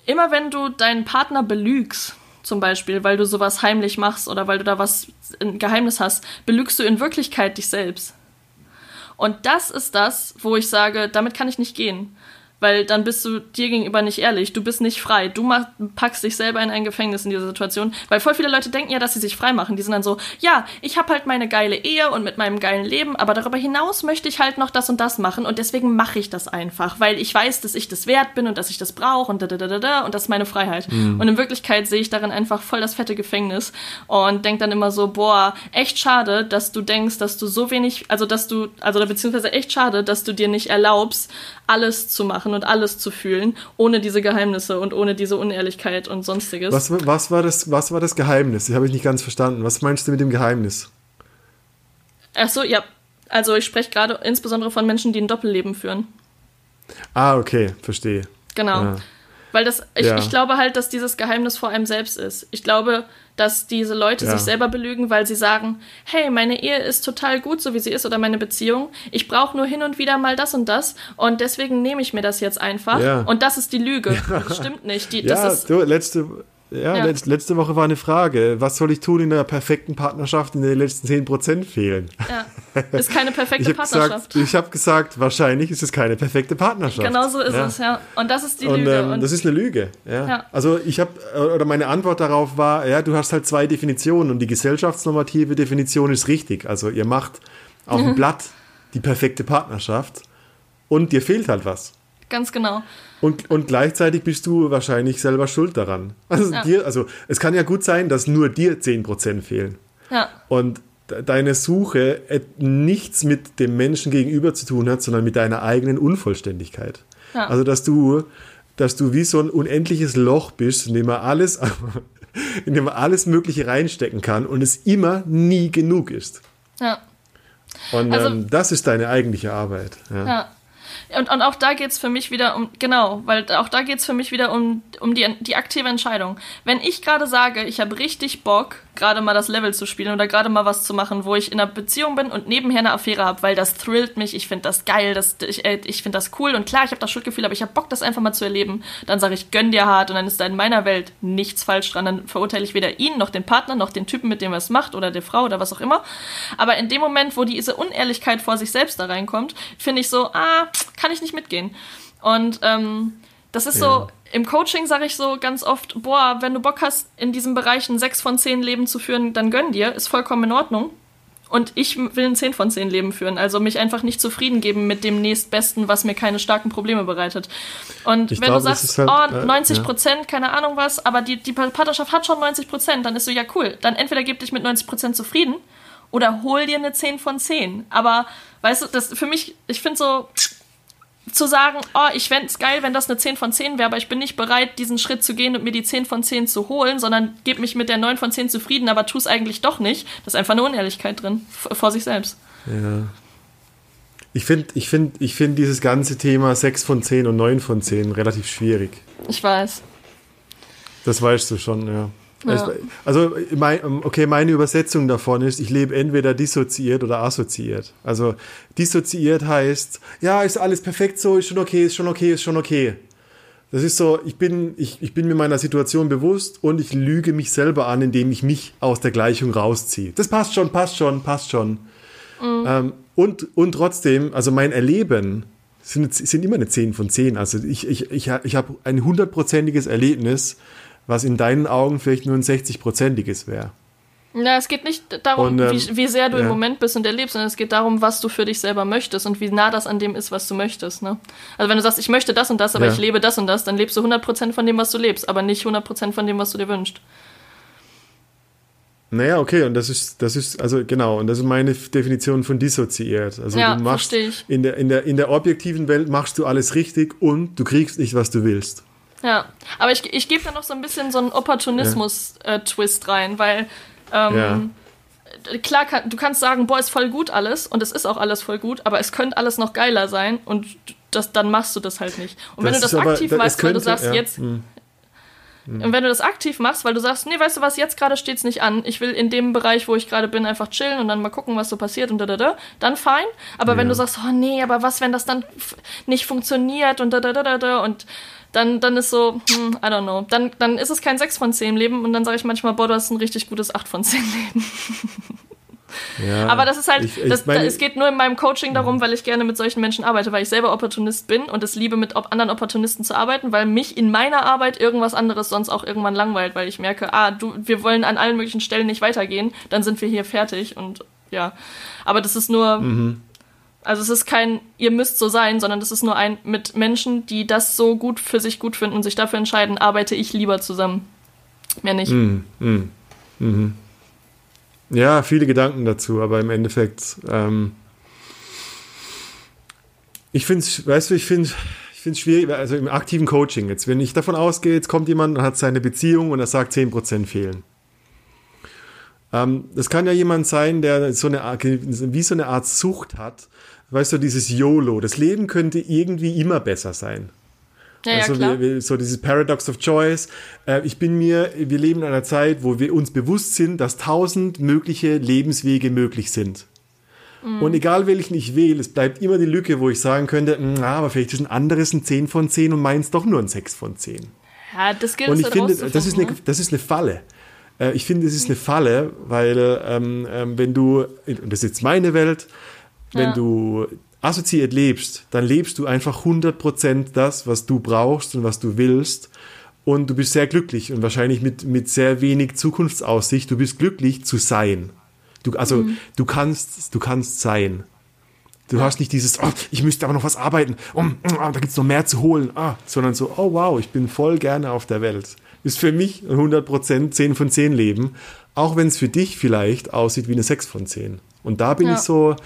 Speaker 1: immer wenn du deinen Partner belügst, zum Beispiel, weil du sowas heimlich machst oder weil du da ein Geheimnis hast, belügst du in Wirklichkeit dich selbst. Und das ist das, wo ich sage, damit kann ich nicht gehen. Weil dann bist du dir gegenüber nicht ehrlich, du bist nicht frei, du packst dich selber in ein Gefängnis in dieser Situation, weil voll viele Leute denken ja, dass sie sich frei machen, die sind dann so, ja, ich habe halt meine geile Ehe und mit meinem geilen Leben, aber darüber hinaus möchte ich halt noch das und das machen und deswegen mache ich das einfach, weil ich weiß, dass ich das wert bin und dass ich das brauche und und das ist meine Freiheit. Und in Wirklichkeit sehe ich darin einfach voll das fette Gefängnis und denke dann immer so, boah, echt schade, dass du denkst, dass du so wenig, beziehungsweise echt schade, dass du dir nicht erlaubst, alles zu machen und alles zu fühlen, ohne diese Geheimnisse und ohne diese Unehrlichkeit und Sonstiges.
Speaker 2: Was war das Geheimnis? Das habe ich nicht ganz verstanden. Was meinst du mit dem Geheimnis?
Speaker 1: Ach so, ja. Also ich spreche gerade insbesondere von Menschen, die ein Doppelleben führen.
Speaker 2: Ah, okay, verstehe.
Speaker 1: Genau.
Speaker 2: Ja.
Speaker 1: Weil ich glaube halt, dass dieses Geheimnis vor einem selbst ist. Ich glaube, dass diese Leute sich selber belügen, weil sie sagen, hey, meine Ehe ist total gut, so wie sie ist, oder meine Beziehung. Ich brauche nur hin und wieder mal das und deswegen nehme ich mir das jetzt einfach. Ja. Und das ist die Lüge. Ja. Das stimmt nicht.
Speaker 2: Letzte Woche war eine Frage. Was soll ich tun in der perfekten Partnerschaft, in den letzten 10% fehlen?
Speaker 1: Ja, ist keine perfekte Partnerschaft.
Speaker 2: Ich habe gesagt, wahrscheinlich ist es keine perfekte Partnerschaft.
Speaker 1: Genau so ist es, ja. Und das ist die Lüge.
Speaker 2: Und das ist eine Lüge, ja. Also meine Antwort darauf war, ja, du hast halt zwei Definitionen und die gesellschaftsnormative Definition ist richtig. Also ihr macht auf dem Blatt die perfekte Partnerschaft und dir fehlt halt was.
Speaker 1: Ganz genau.
Speaker 2: Und gleichzeitig bist du wahrscheinlich selber schuld daran. Also es kann ja gut sein, dass nur dir 10% fehlen. Ja. Und deine Suche nichts mit dem Menschen gegenüber zu tun hat, sondern mit deiner eigenen Unvollständigkeit. Ja. Also dass du wie so ein unendliches Loch bist, in dem man alles Mögliche reinstecken kann und es immer nie genug ist. Ja. Und das ist deine eigentliche Arbeit. Ja.
Speaker 1: Und auch da geht es für mich wieder um die aktive Entscheidung. Wenn ich gerade sage, ich habe richtig Bock, gerade mal das Level zu spielen oder gerade mal was zu machen, wo ich in einer Beziehung bin und nebenher eine Affäre habe, weil das thrillt mich, ich finde das geil, ich finde das cool und klar, ich habe das Schuldgefühl, aber ich habe Bock, das einfach mal zu erleben, dann sage ich, gönn dir hart und dann ist da in meiner Welt nichts falsch dran, dann verurteile ich weder ihn, noch den Partner, noch den Typen, mit dem er es macht oder der Frau oder was auch immer, aber in dem Moment, wo diese Unehrlichkeit vor sich selbst da reinkommt, finde ich so, kann ich nicht mitgehen. Und das ist so, im Coaching sage ich so ganz oft, boah, wenn du Bock hast, in diesen Bereichen 6 von 10 Leben zu führen, dann gönn dir, ist vollkommen in Ordnung. Und ich will ein 10 von 10 Leben führen, also mich einfach nicht zufrieden geben mit dem nächstbesten, was mir keine starken Probleme bereitet. Und wenn du sagst, 90%, keine Ahnung was, aber die Partnerschaft hat schon 90%, dann ist so, ja cool, dann entweder gib dich mit 90% zufrieden oder hol dir eine 10 von 10. Aber, weißt du, das für mich, ich finde so, zu sagen, ich fände es geil, wenn das eine 10 von 10 wäre, aber ich bin nicht bereit, diesen Schritt zu gehen und mir die 10 von 10 zu holen, sondern gebe mich mit der 9 von 10 zufrieden, aber tu es eigentlich doch nicht. Das ist einfach eine Unehrlichkeit drin, vor sich selbst. Ja.
Speaker 2: Ich find dieses ganze Thema 6 von 10 und 9 von 10 relativ schwierig.
Speaker 1: Ich weiß.
Speaker 2: Das weißt du schon, ja. Ja. Also, meine Übersetzung davon ist, ich lebe entweder dissoziiert oder assoziiert. Also, dissoziiert heißt, ja, ist alles perfekt so, ist schon okay, ist schon okay, ist schon okay. Das ist so, ich bin mir meiner Situation bewusst und ich lüge mich selber an, indem ich mich aus der Gleichung rausziehe. Das passt schon. Mhm. Und trotzdem, also mein Erleben sind immer eine 10 von 10. Also, ich habe ein 100%iges Erlebnis, was in deinen Augen vielleicht nur ein 60%iges wäre.
Speaker 1: Ja, es geht nicht darum, wie sehr du im Moment bist und erlebst, sondern es geht darum, was du für dich selber möchtest und wie nah das an dem ist, was du möchtest. Ne? Also wenn du sagst, ich möchte das und das, aber ich lebe das und das, dann lebst du 100% von dem, was du lebst, aber nicht 100% von dem, was du dir wünschst.
Speaker 2: Naja, okay, und das ist, also genau, und das ist meine Definition von dissoziiert. Also du machst in der objektiven Welt machst du alles richtig und du kriegst nicht, was du willst.
Speaker 1: Ja, aber ich gebe da noch so ein bisschen so einen Opportunismus-Twist rein, weil klar, du kannst sagen, boah, ist voll gut alles und es ist auch alles voll gut, aber es könnte alles noch geiler sein und dann machst du das halt nicht. Und wenn du das aktiv machst, weil du sagst, Und wenn du das aktiv machst, weil du sagst, nee, weißt du was, jetzt gerade steht's nicht an, ich will in dem Bereich, wo ich gerade bin, einfach chillen und dann mal gucken, was so passiert und dann fein. Aber wenn du sagst, oh nee, aber was, wenn das dann nicht funktioniert und und dann ist so, I don't know, dann ist es kein 6 von 10 Leben und dann sage ich manchmal, boah, du hast ein richtig gutes 8 von 10 Leben.
Speaker 2: Ja,
Speaker 1: aber das ist halt, es geht nur in meinem Coaching darum, weil ich gerne mit solchen Menschen arbeite, weil ich selber Opportunist bin und es liebe, mit anderen Opportunisten zu arbeiten, weil mich in meiner Arbeit irgendwas anderes sonst auch irgendwann langweilt, weil ich merke, wir wollen an allen möglichen Stellen nicht weitergehen, dann sind wir hier fertig und ja. Aber das ist nur, also es ist kein, ihr müsst so sein, sondern das ist nur ein, mit Menschen, die das so gut für sich gut finden und sich dafür entscheiden, arbeite ich lieber zusammen. Mehr nicht.
Speaker 2: Ja, viele Gedanken dazu, aber im Endeffekt, ich finde es schwierig, also im aktiven Coaching jetzt, wenn ich davon ausgehe, jetzt kommt jemand und hat seine Beziehung und er sagt, 10% fehlen. Das kann ja jemand sein, der so eine Art Sucht hat, weißt du, dieses YOLO, das Leben könnte irgendwie immer besser sein.
Speaker 1: Ja,
Speaker 2: also
Speaker 1: klar.
Speaker 2: So dieses Paradox of Choice. Wir leben in einer Zeit, wo wir uns bewusst sind, dass 1000 mögliche Lebenswege möglich sind. Und egal welchen ich wähle, es bleibt immer die Lücke, wo ich sagen könnte, aber vielleicht ist ein anderes ein 10 von 10 und meins doch nur ein 6 von 10.
Speaker 1: Ja, das gilt
Speaker 2: und
Speaker 1: es
Speaker 2: ich finde, das ist eine Falle. Ich finde, es ist eine Falle, weil wenn du, und das ist jetzt meine Welt, wenn du assoziiert lebst, dann lebst du einfach 100% das, was du brauchst und was du willst und du bist sehr glücklich und wahrscheinlich mit sehr wenig Zukunftsaussicht, du bist glücklich zu sein. Du kannst sein. Du hast nicht dieses, ich müsste aber noch was arbeiten, da gibt es noch mehr zu holen, sondern so, oh wow, ich bin voll gerne auf der Welt. Ist für mich 100% 10 von 10 Leben, auch wenn es für dich vielleicht aussieht wie eine 6 von 10. Und da bin ich so,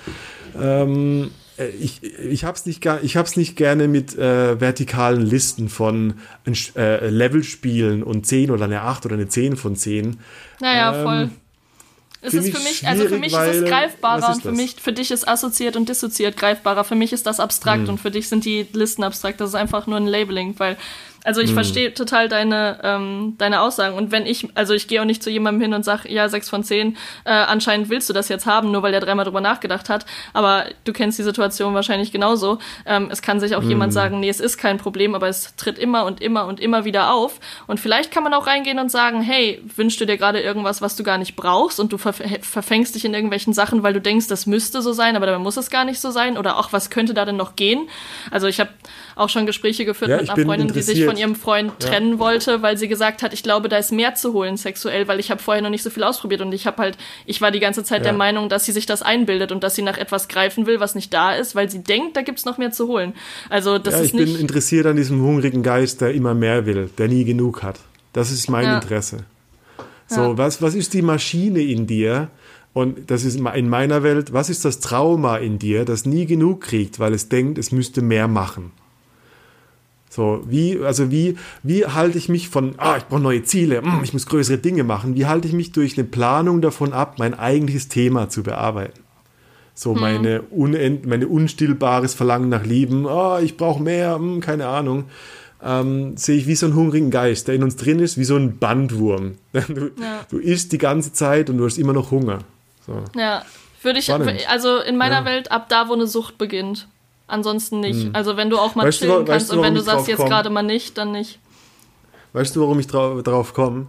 Speaker 2: ich hab's nicht gerne mit vertikalen Listen von Levelspielen und 10 oder eine 8 oder eine 10 von 10.
Speaker 1: Naja, voll. Es ist für mich ist es greifbarer und für dich ist assoziiert und dissoziiert greifbarer. Für mich ist das abstrakt und für dich sind die Listen abstrakt. Das ist einfach nur ein Labeling, weil, also ich verstehe total deine Aussagen und ich gehe auch nicht zu jemandem hin und sage, ja, 6 von 10, anscheinend willst du das jetzt haben, nur weil der dreimal drüber nachgedacht hat, aber du kennst die Situation wahrscheinlich genauso. Es kann sich auch jemand sagen, nee, es ist kein Problem, aber es tritt immer und immer und immer wieder auf und vielleicht kann man auch reingehen und sagen, hey, wünschst du dir gerade irgendwas, was du gar nicht brauchst und du verfängst dich in irgendwelchen Sachen, weil du denkst, das müsste so sein, aber dabei muss es gar nicht so sein oder auch, was könnte da denn noch gehen? Also ich habe auch schon Gespräche geführt mit einer Freundin, die sich von ihrem Freund trennen wollte, weil sie gesagt hat, ich glaube, da ist mehr zu holen sexuell, weil ich habe vorher noch nicht so viel ausprobiert und ich war die ganze Zeit der Meinung, dass sie sich das einbildet und dass sie nach etwas greifen will, was nicht da ist, weil sie denkt, da gibt's noch mehr zu holen. Also das ist nicht... Ich bin
Speaker 2: interessiert an diesem hungrigen Geist, der immer mehr will, der nie genug hat. Das ist mein Interesse. So, was ist die Maschine in dir? Und das ist in meiner Welt, was ist das Trauma in dir, das nie genug kriegt, weil es denkt, es müsste mehr machen? So, wie halte ich mich von, ich brauche neue Ziele, ich muss größere Dinge machen, wie halte ich mich durch eine Planung davon ab, mein eigentliches Thema zu bearbeiten? So, meine unstillbares Verlangen nach Lieben, ich brauche mehr, keine Ahnung, sehe ich wie so einen hungrigen Geist, der in uns drin ist, wie so ein Bandwurm. Du isst die ganze Zeit und du hast immer noch Hunger. So.
Speaker 1: Ja, also in meiner Welt ab da, wo eine Sucht beginnt. Ansonsten nicht. Also wenn du auch mal chillen kannst und wenn du sagst, jetzt gerade mal nicht, dann nicht.
Speaker 2: Weißt du, warum ich darauf komme?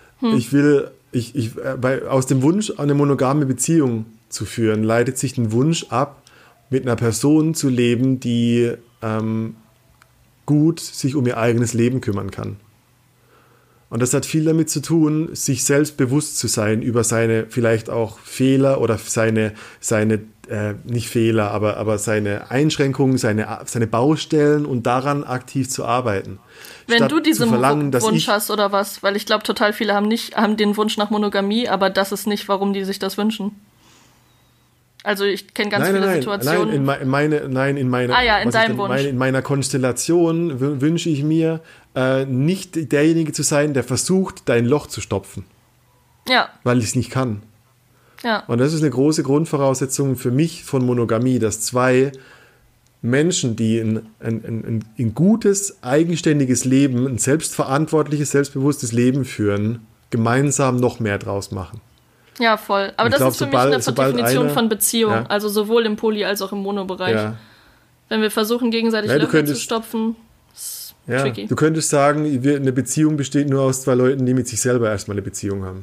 Speaker 2: Aus dem Wunsch, eine monogame Beziehung zu führen, leitet sich ein Wunsch ab, mit einer Person zu leben, die gut sich um ihr eigenes Leben kümmern kann. Und das hat viel damit zu tun, sich selbst bewusst zu sein über seine vielleicht auch Fehler oder seine nicht Fehler, aber seine Einschränkungen, seine Baustellen und daran aktiv zu arbeiten.
Speaker 1: Wenn du diesen Wunsch hast oder was? Weil ich glaube, total viele haben den Wunsch nach Monogamie, aber das ist nicht, warum die sich das wünschen. Also ich kenne ganz viele Situationen.
Speaker 2: In meiner Konstellation wünsche ich mir, nicht derjenige zu sein, der versucht, dein Loch zu stopfen.
Speaker 1: Ja.
Speaker 2: Weil ich es nicht kann.
Speaker 1: Ja.
Speaker 2: Und das ist eine große Grundvoraussetzung für mich von Monogamie, dass zwei Menschen, die ein gutes, eigenständiges Leben, ein selbstverantwortliches, selbstbewusstes Leben führen, gemeinsam noch mehr draus machen.
Speaker 1: Ja, voll. Aber das ist für mich eine Definition von Beziehung. Ja. Also sowohl im Poly- als auch im Mono-Bereich. Ja. Wenn wir versuchen, gegenseitig Löcher zu stopfen, ist tricky.
Speaker 2: Du könntest sagen, eine Beziehung besteht nur aus zwei Leuten, die mit sich selber erstmal eine Beziehung haben.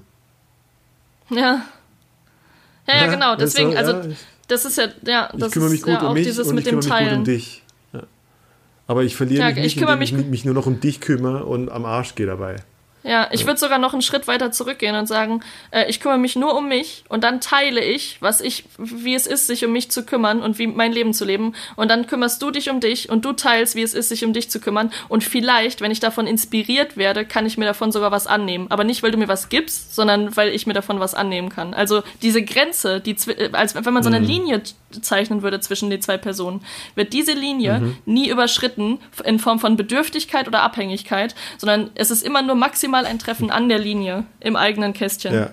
Speaker 1: Ja. Ja, genau. Deswegen, das ist das
Speaker 2: ich kümmere mich gut um mich dieses und mit dem Teilen. Gut um dich. Ja. Aber ich verliere mich nicht, indem ich mich nur noch um dich kümmere und am Arsch gehe dabei.
Speaker 1: Ja, ich würde sogar noch einen Schritt weiter zurückgehen und sagen, ich kümmere mich nur um mich und dann teile ich, wie es ist, sich um mich zu kümmern und wie mein Leben zu leben. Und dann kümmerst du dich um dich und du teilst, wie es ist, sich um dich zu kümmern. Und vielleicht, wenn ich davon inspiriert werde, kann ich mir davon sogar was annehmen. Aber nicht, weil du mir was gibst, sondern weil ich mir davon was annehmen kann. Also diese Grenze, als wenn man so eine Linie zeichnen würde zwischen den zwei Personen, wird diese Linie nie überschritten in Form von Bedürftigkeit oder Abhängigkeit, sondern es ist immer nur maximal ein Treffen an der Linie im eigenen Kästchen.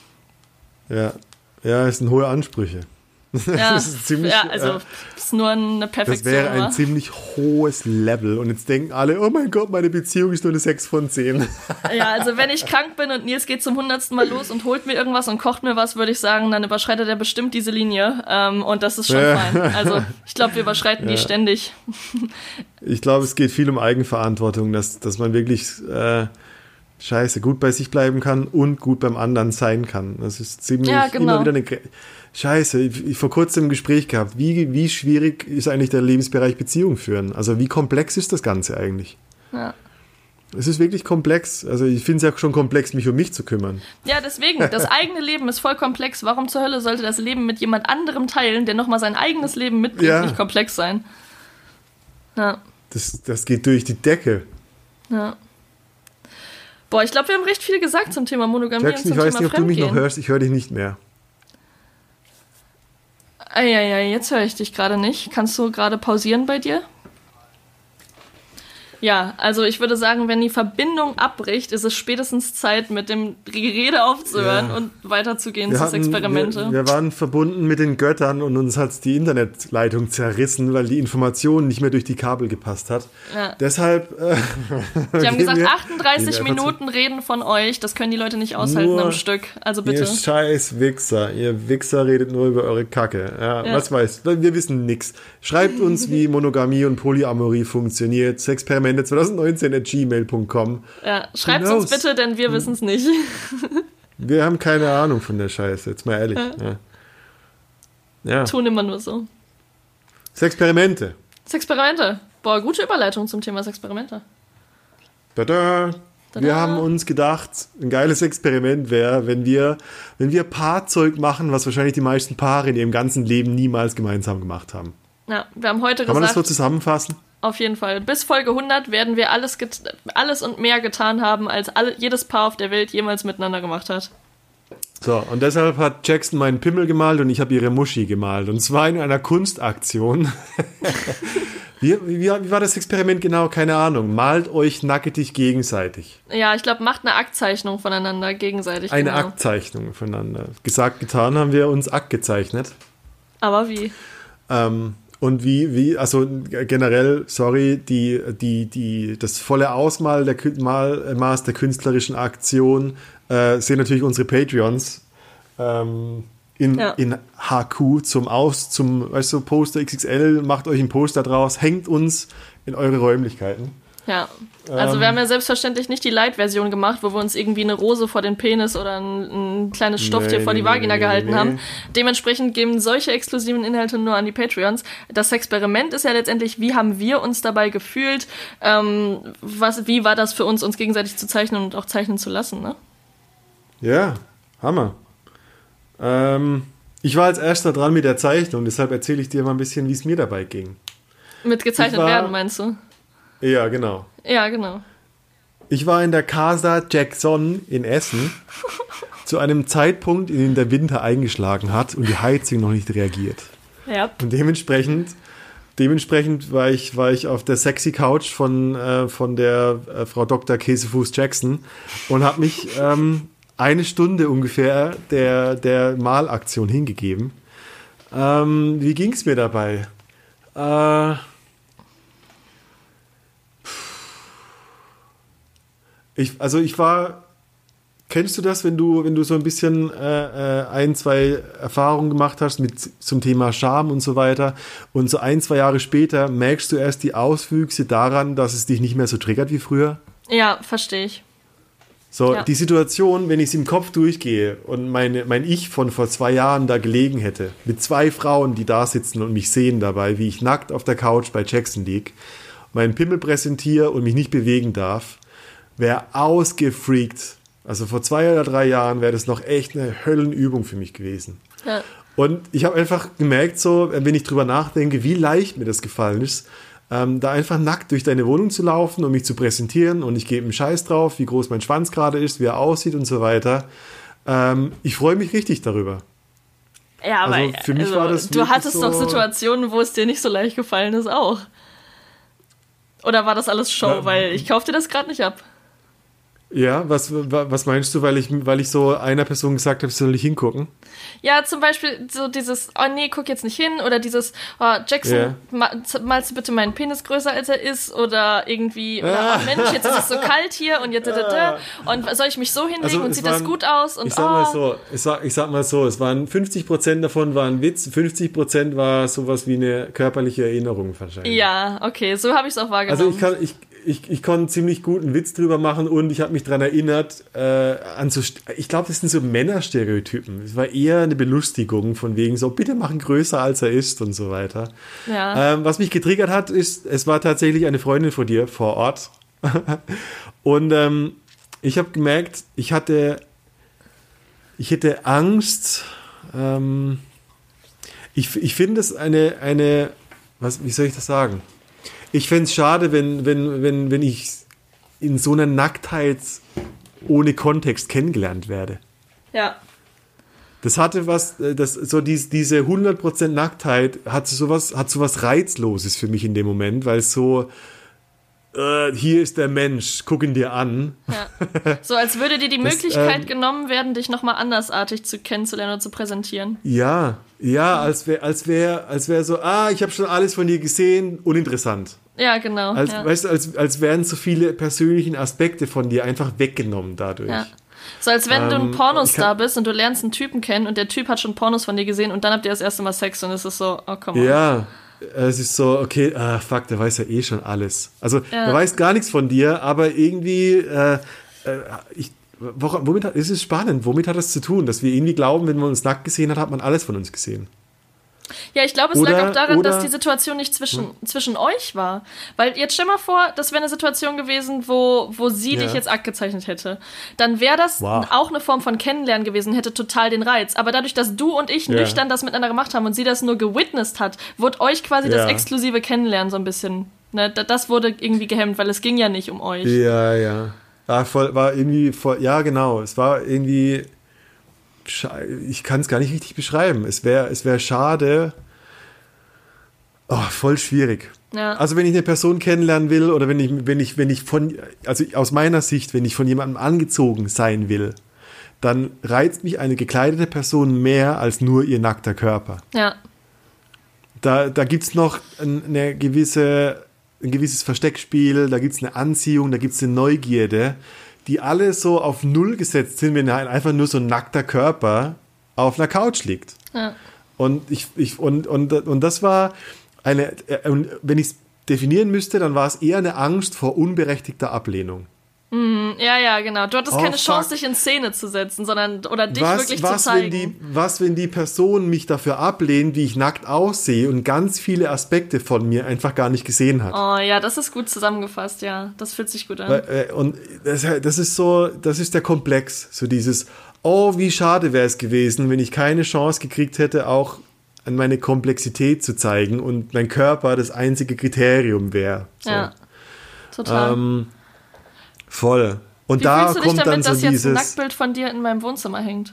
Speaker 2: Ja, es sind hohe Ansprüche.
Speaker 1: Ja, das ist ziemlich, ist nur eine Perfektion.
Speaker 2: Das wäre ein ziemlich hohes Level. Und jetzt denken alle, oh mein Gott, meine Beziehung ist nur eine 6 von 10.
Speaker 1: Ja, also wenn ich krank bin und Nils geht zum 100. Mal los und holt mir irgendwas und kocht mir was, würde ich sagen, dann überschreitet er bestimmt diese Linie. Und das ist schon fein. Also ich glaube, wir überschreiten die ständig.
Speaker 2: Ich glaube, es geht viel um Eigenverantwortung, dass man wirklich gut bei sich bleiben kann und gut beim anderen sein kann. Das ist ziemlich immer wieder eine ich vor kurzem ein Gespräch gehabt. Wie schwierig ist eigentlich der Lebensbereich Beziehung führen? Also wie komplex ist das Ganze eigentlich?
Speaker 1: Ja.
Speaker 2: Es ist wirklich komplex. Also ich finde es ja schon komplex, mich um mich zu kümmern.
Speaker 1: Ja, deswegen. Das eigene Leben ist voll komplex. Warum zur Hölle sollte das Leben mit jemand anderem teilen, der nochmal sein eigenes Leben mitbringt, nicht komplex sein? Ja.
Speaker 2: Das geht durch die Decke.
Speaker 1: Ja. Boah, ich glaube, wir haben recht viel gesagt zum Thema Monogamie
Speaker 2: Jackson,
Speaker 1: und zum Thema
Speaker 2: Fremdgehen. Ich weiß nicht, ob du mich noch hörst. Ich höre dich nicht mehr.
Speaker 1: Jetzt höre ich dich gerade nicht. Kannst du gerade pausieren bei dir? Ja, also ich würde sagen, wenn die Verbindung abbricht, ist es spätestens Zeit, mit dem Gerede aufzuhören und weiterzugehen zu Experimente.
Speaker 2: Wir waren verbunden mit den Göttern und uns hat die Internetleitung zerrissen, weil die Information nicht mehr durch die Kabel gepasst hat. Ja. Deshalb
Speaker 1: die haben gesagt, 38 Minuten reden von euch, das können die Leute nicht aushalten am Stück. Also bitte.
Speaker 2: Ihr scheiß Wichser, ihr Wichser redet nur über eure Kacke. Ja. Was weiß, wir wissen nix. Schreibt uns, wie Monogamie und Polyamorie funktioniert. Experimente2019@gmail.com.
Speaker 1: Ja, schreibt uns bitte, denn wir wissen es nicht.
Speaker 2: Wir haben keine Ahnung von der Scheiße, jetzt mal ehrlich. Ja.
Speaker 1: Tun immer nur so.
Speaker 2: Sexperimente.
Speaker 1: Boah, gute Überleitung zum Thema Sexperimente.
Speaker 2: Tada. Wir haben uns gedacht, ein geiles Experiment wäre, wenn wir Paarzeug machen, was wahrscheinlich die meisten Paare in ihrem ganzen Leben niemals gemeinsam gemacht haben.
Speaker 1: Ja, wir haben heute gesagt...
Speaker 2: Kann man das so zusammenfassen?
Speaker 1: Auf jeden Fall. Bis Folge 100 werden wir alles und mehr getan haben, als jedes Paar auf der Welt jemals miteinander gemacht hat.
Speaker 2: So, und deshalb hat Jackson meinen Pimmel gemalt und ich habe ihre Muschi gemalt. Und zwar in einer Kunstaktion. Wie war das Experiment genau? Keine Ahnung. Malt euch nackig gegenseitig.
Speaker 1: Ja, ich glaube, macht eine Aktzeichnung voneinander gegenseitig.
Speaker 2: Eine Aktzeichnung voneinander. Gesagt, getan haben wir uns Akt gezeichnet.
Speaker 1: Aber wie?
Speaker 2: Und also generell, sorry, das volle Ausmaß der künstlerischen Aktion sehen natürlich unsere Patreons in HQ zum weißt du, Poster XXL, macht euch ein Poster draus, hängt uns in eure Räumlichkeiten. Ja,
Speaker 1: also wir haben ja selbstverständlich nicht die Light-Version gemacht, wo wir uns irgendwie eine Rose vor den Penis oder ein kleines Stofftier vor die Vagina gehalten haben. Dementsprechend geben solche exklusiven Inhalte nur an die Patreons. Das Experiment ist ja letztendlich, wie haben wir uns dabei gefühlt, wie war das für uns gegenseitig zu zeichnen und auch zeichnen zu lassen, ne?
Speaker 2: Ja, Hammer. Ich war als erster dran mit der Zeichnung, deshalb erzähle ich dir mal ein bisschen, wie es mir dabei ging.
Speaker 1: Mit gezeichnet werden, meinst du?
Speaker 2: Ja, genau.
Speaker 1: Ja, genau.
Speaker 2: Ich war in der Casa Jackson in Essen zu einem Zeitpunkt, in dem der Winter eingeschlagen hat und die Heizung noch nicht reagiert.
Speaker 1: Ja.
Speaker 2: Und dementsprechend war ich auf der sexy Couch von der Frau Dr. Käsefuß Jackson und habe mich eine Stunde ungefähr der Malaktion hingegeben. Wie ging es mir dabei? Kennst du das, wenn du so ein bisschen ein, zwei Erfahrungen gemacht hast zum Thema Scham und so weiter und so ein, zwei Jahre später merkst du erst die Auswüchse daran, dass es dich nicht mehr so triggert wie früher?
Speaker 1: Ja, verstehe ich.
Speaker 2: So,
Speaker 1: ja.
Speaker 2: Die Situation, wenn ich es im Kopf durchgehe und mein Ich von vor 2 Jahren da gelegen hätte, mit 2 Frauen, die da sitzen und mich sehen dabei, wie ich nackt auf der Couch bei Jackson lieg, meinen Pimmel präsentiere und mich nicht bewegen darf, wäre ausgefreakt. Also vor 2 oder 3 Jahren wäre das noch echt eine Höllenübung für mich gewesen.
Speaker 1: Ja.
Speaker 2: Und ich habe einfach gemerkt, so, wenn ich drüber nachdenke, wie leicht mir das gefallen ist, da einfach nackt durch deine Wohnung zu laufen und mich zu präsentieren und ich gebe einen Scheiß drauf, wie groß mein Schwanz gerade ist, wie er aussieht und so weiter. Ich freue mich richtig darüber.
Speaker 1: Ja, aber
Speaker 2: also für mich war das
Speaker 1: du hattest
Speaker 2: so,
Speaker 1: doch Situationen, wo es dir nicht so leicht gefallen ist auch. Oder war das alles Show? Weil ich kauf dir das gerade nicht ab.
Speaker 2: Ja, was meinst du, weil ich so einer Person gesagt habe, soll ich hingucken?
Speaker 1: Ja, zum Beispiel so dieses, oh nee, guck jetzt nicht hin, oder dieses, oh, Jackson, malst du bitte meinen Penis größer, als er ist, oder irgendwie, oder oh Mensch, jetzt ist es so kalt hier und jetzt und soll ich mich so hinlegen und sieht das gut aus? Und
Speaker 2: ich sag mal so, es waren 50% davon waren Witz, 50% war sowas wie eine körperliche Erinnerung wahrscheinlich.
Speaker 1: Ja, okay, so habe ich es auch wahrgenommen.
Speaker 2: Also ich konnte ziemlich guten Witz drüber machen und ich habe mich daran erinnert, ich glaube, das sind so Männerstereotypen. Es war eher eine Belustigung von wegen so, bitte mach ihn größer, als er ist und so weiter.
Speaker 1: Ja.
Speaker 2: Was mich getriggert hat, ist, es war tatsächlich eine Freundin von dir vor Ort. Und ich habe gemerkt, ich hätte Angst. Ich finde es wie soll ich das sagen? Ich fände es schade, wenn ich in so einer Nacktheit ohne Kontext kennengelernt werde.
Speaker 1: Ja.
Speaker 2: Das hatte diese 100% Nacktheit hat sowas Reizloses für mich in dem Moment, weil es so, hier ist der Mensch, guck ihn dir an.
Speaker 1: Ja. So als würde dir die Möglichkeit genommen werden, dich nochmal andersartig kennenzulernen oder zu präsentieren.
Speaker 2: Ja, als wäre so, ich habe schon alles von dir gesehen, uninteressant.
Speaker 1: Ja, genau.
Speaker 2: Weißt du, als wären so viele persönlichen Aspekte von dir einfach weggenommen dadurch.
Speaker 1: Ja. So als wenn du ein Pornostar bist und du lernst einen Typen kennen und der Typ hat schon Pornos von dir gesehen und dann habt ihr das erste Mal Sex und es ist so, oh, komm on.
Speaker 2: Ja, es ist so, okay, fuck, der weiß ja eh schon alles. Also, der weiß gar nichts von dir, aber irgendwie, es ist spannend, womit hat das zu tun? Dass wir irgendwie glauben, wenn man uns nackt gesehen hat, hat man alles von uns gesehen.
Speaker 1: Ja, ich glaube, es lag auch daran, dass die Situation nicht zwischen euch war. Weil jetzt stell mal vor, das wäre eine Situation gewesen, wo sie dich jetzt abgezeichnet hätte. Dann wäre das auch eine Form von Kennenlernen gewesen, hätte total den Reiz. Aber dadurch, dass du und ich nüchtern das miteinander gemacht haben und sie das nur gewitnessed hat, wurde euch quasi das exklusive Kennenlernen so ein bisschen, ne, das wurde irgendwie gehemmt, weil es ging ja nicht um euch.
Speaker 2: Ja. War irgendwie voll, ja genau, es war irgendwie, ich kann es gar nicht richtig beschreiben. Es wäre schade. Voll schwierig.
Speaker 1: Ja.
Speaker 2: Also wenn ich eine Person kennenlernen will oder also aus meiner Sicht, wenn ich von jemandem angezogen sein will, dann reizt mich eine gekleidete Person mehr als nur ihr nackter Körper.
Speaker 1: Ja.
Speaker 2: Da gibt es noch ein gewisses Versteckspiel, da gibt es eine Anziehung, da gibt es eine Neugierde, die alle so auf Null gesetzt sind, wenn einfach nur so ein nackter Körper auf einer Couch liegt. Ja. Und das war wenn ich es definieren müsste, dann war es eher eine Angst vor unberechtigter Ablehnung.
Speaker 1: Ja, genau. Du hattest keine Chance, dich in Szene zu setzen, oder dich wirklich zu zeigen.
Speaker 2: Wenn die Person mich dafür ablehnt, wie ich nackt aussehe und ganz viele Aspekte von mir einfach gar nicht gesehen hat.
Speaker 1: Oh ja, das ist gut zusammengefasst, ja. Das fühlt sich gut an.
Speaker 2: Und das ist der Komplex. So dieses, wie schade wäre es gewesen, wenn ich keine Chance gekriegt hätte, auch an meine Komplexität zu zeigen und mein Körper das einzige Kriterium wäre. So.
Speaker 1: Ja, total.
Speaker 2: Voll. Und
Speaker 1: wie
Speaker 2: da
Speaker 1: fühlst du dich
Speaker 2: kommt
Speaker 1: damit,
Speaker 2: dann so
Speaker 1: dass jetzt
Speaker 2: dieses
Speaker 1: ein Nacktbild von dir in meinem Wohnzimmer hängt?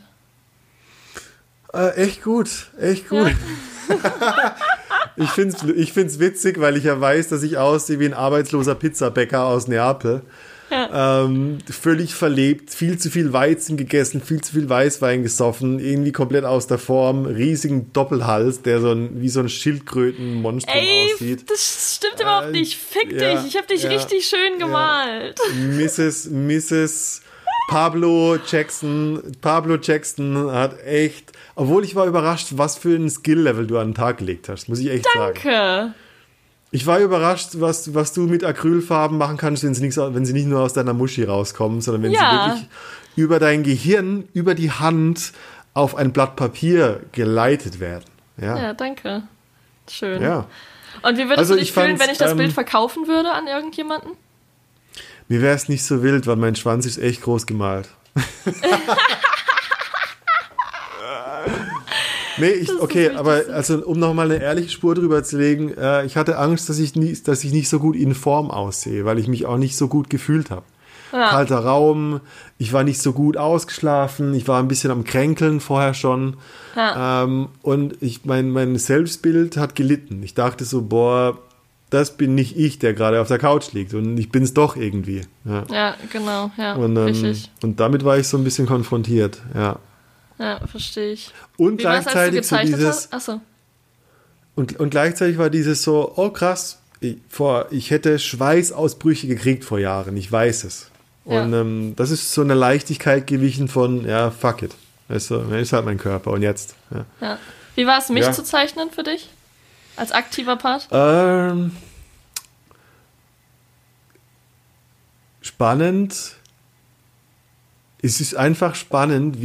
Speaker 2: Echt gut. Ja. Ich find's witzig, weil ich ja weiß, dass ich aussehe wie ein arbeitsloser Pizzabäcker aus Neapel. völlig verlebt, viel zu viel Weizen gegessen, viel zu viel Weißwein gesoffen, irgendwie komplett aus der Form, riesigen Doppelhals, der wie so ein Schildkrötenmonstrum aussieht.
Speaker 1: Das stimmt überhaupt nicht. Fick dich, ich habe dich richtig schön gemalt.
Speaker 2: Mrs. Pablo Jackson hat echt, obwohl ich war überrascht, was für ein Skill-Level du an den Tag gelegt hast, muss ich echt sagen.
Speaker 1: Danke.
Speaker 2: Ich war überrascht, was du mit Acrylfarben machen kannst, wenn sie nicht nur aus deiner Muschi rauskommen, sondern wenn sie wirklich über dein Gehirn, über die Hand auf ein Blatt Papier geleitet werden. Ja,
Speaker 1: danke. Schön.
Speaker 2: Ja.
Speaker 1: Und wie würdest du dich fühlen, wenn ich das Bild verkaufen würde an irgendjemanden?
Speaker 2: Mir wäre es nicht so wild, weil mein Schwanz ist echt groß gemalt. Nee, aber also um nochmal eine ehrliche Spur drüber zu legen, ich hatte Angst, dass ich nicht so gut in Form aussehe, weil ich mich auch nicht so gut gefühlt habe. Ja. Kalter Raum, ich war nicht so gut ausgeschlafen, ich war ein bisschen am Kränkeln vorher schon. Ja. Und mein Selbstbild hat gelitten. Ich dachte so, boah, das bin nicht ich, der gerade auf der Couch liegt und ich bin es doch irgendwie.
Speaker 1: Ja, genau, ja,
Speaker 2: richtig. Und damit war ich so ein bisschen konfrontiert, ja.
Speaker 1: Ja, verstehe ich.
Speaker 2: Und gleichzeitig
Speaker 1: so dieses. Achso.
Speaker 2: Und gleichzeitig war dieses so, oh krass, ich hätte Schweißausbrüche gekriegt vor Jahren, ich weiß es. Und das ist so eine Leichtigkeit gewichen von, ja, fuck it. Weißt du, ist halt mein Körper und jetzt.
Speaker 1: Ja. Wie war es, mich zu zeichnen für dich? Als aktiver Part?
Speaker 2: Spannend. Es ist einfach spannend,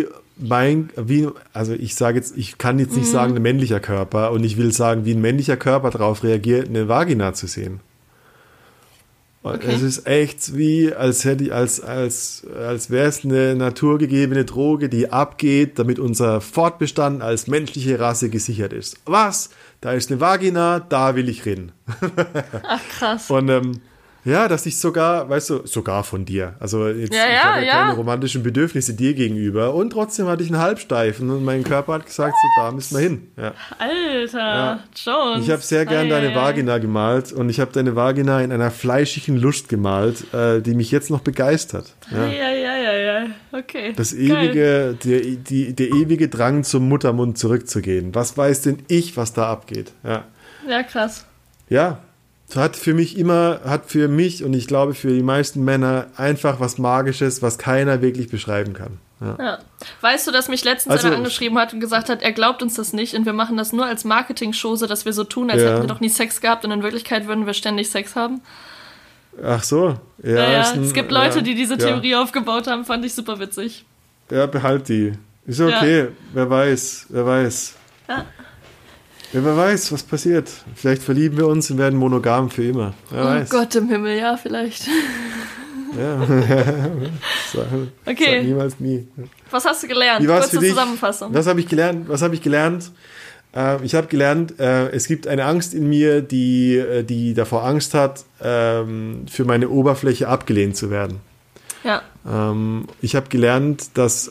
Speaker 2: also ich kann jetzt nicht sagen, ein männlicher Körper, und ich will sagen, wie ein männlicher Körper darauf reagiert, eine Vagina zu sehen. Okay. Es ist echt wie, als wäre es eine naturgegebene Droge, die abgeht, damit unser Fortbestand als menschliche Rasse gesichert ist. Was? Da ist eine Vagina, da will ich rein.
Speaker 1: Ach, krass.
Speaker 2: Und dass ich sogar von dir. Also jetzt, ich habe keine romantischen Bedürfnisse dir gegenüber. Und trotzdem hatte ich einen Halbsteifen und mein Körper hat gesagt, so, da müssen wir hin. Ja.
Speaker 1: Alter, Jones.
Speaker 2: Ich habe sehr gern deine Vagina gemalt und ich habe deine Vagina in einer fleischigen Lust gemalt, die mich jetzt noch begeistert.
Speaker 1: Ja. Okay.
Speaker 2: Das ewige, der ewige Drang zum Muttermund zurückzugehen. Was weiß denn ich, was da abgeht?
Speaker 1: Ja, krass.
Speaker 2: Ja. Hat für mich und ich glaube für die meisten Männer einfach was Magisches, was keiner wirklich beschreiben kann. Ja.
Speaker 1: Weißt du, dass mich letztens einer angeschrieben hat und gesagt hat, er glaubt uns das nicht und wir machen das nur als Marketing-Chose, dass wir so tun, als hätten wir doch nie Sex gehabt und in Wirklichkeit würden wir ständig Sex haben?
Speaker 2: Ach so.
Speaker 1: Es gibt Leute, die diese Theorie aufgebaut haben, fand ich super witzig.
Speaker 2: Ja, behalt die. Ist okay, wer weiß. Ja. Ja, wer weiß, was passiert. Vielleicht verlieben wir uns und werden monogam für immer. Wer weiß.
Speaker 1: Gott im Himmel, ja, vielleicht.
Speaker 2: Ja.
Speaker 1: Okay.
Speaker 2: Sag niemals nie.
Speaker 1: Was hast du gelernt?
Speaker 2: Kurze
Speaker 1: Zusammenfassung.
Speaker 2: Was habe ich gelernt? Ich habe gelernt, es gibt eine Angst in mir, die davor Angst hat, für meine Oberfläche abgelehnt zu werden.
Speaker 1: Ja.
Speaker 2: Ich habe gelernt, dass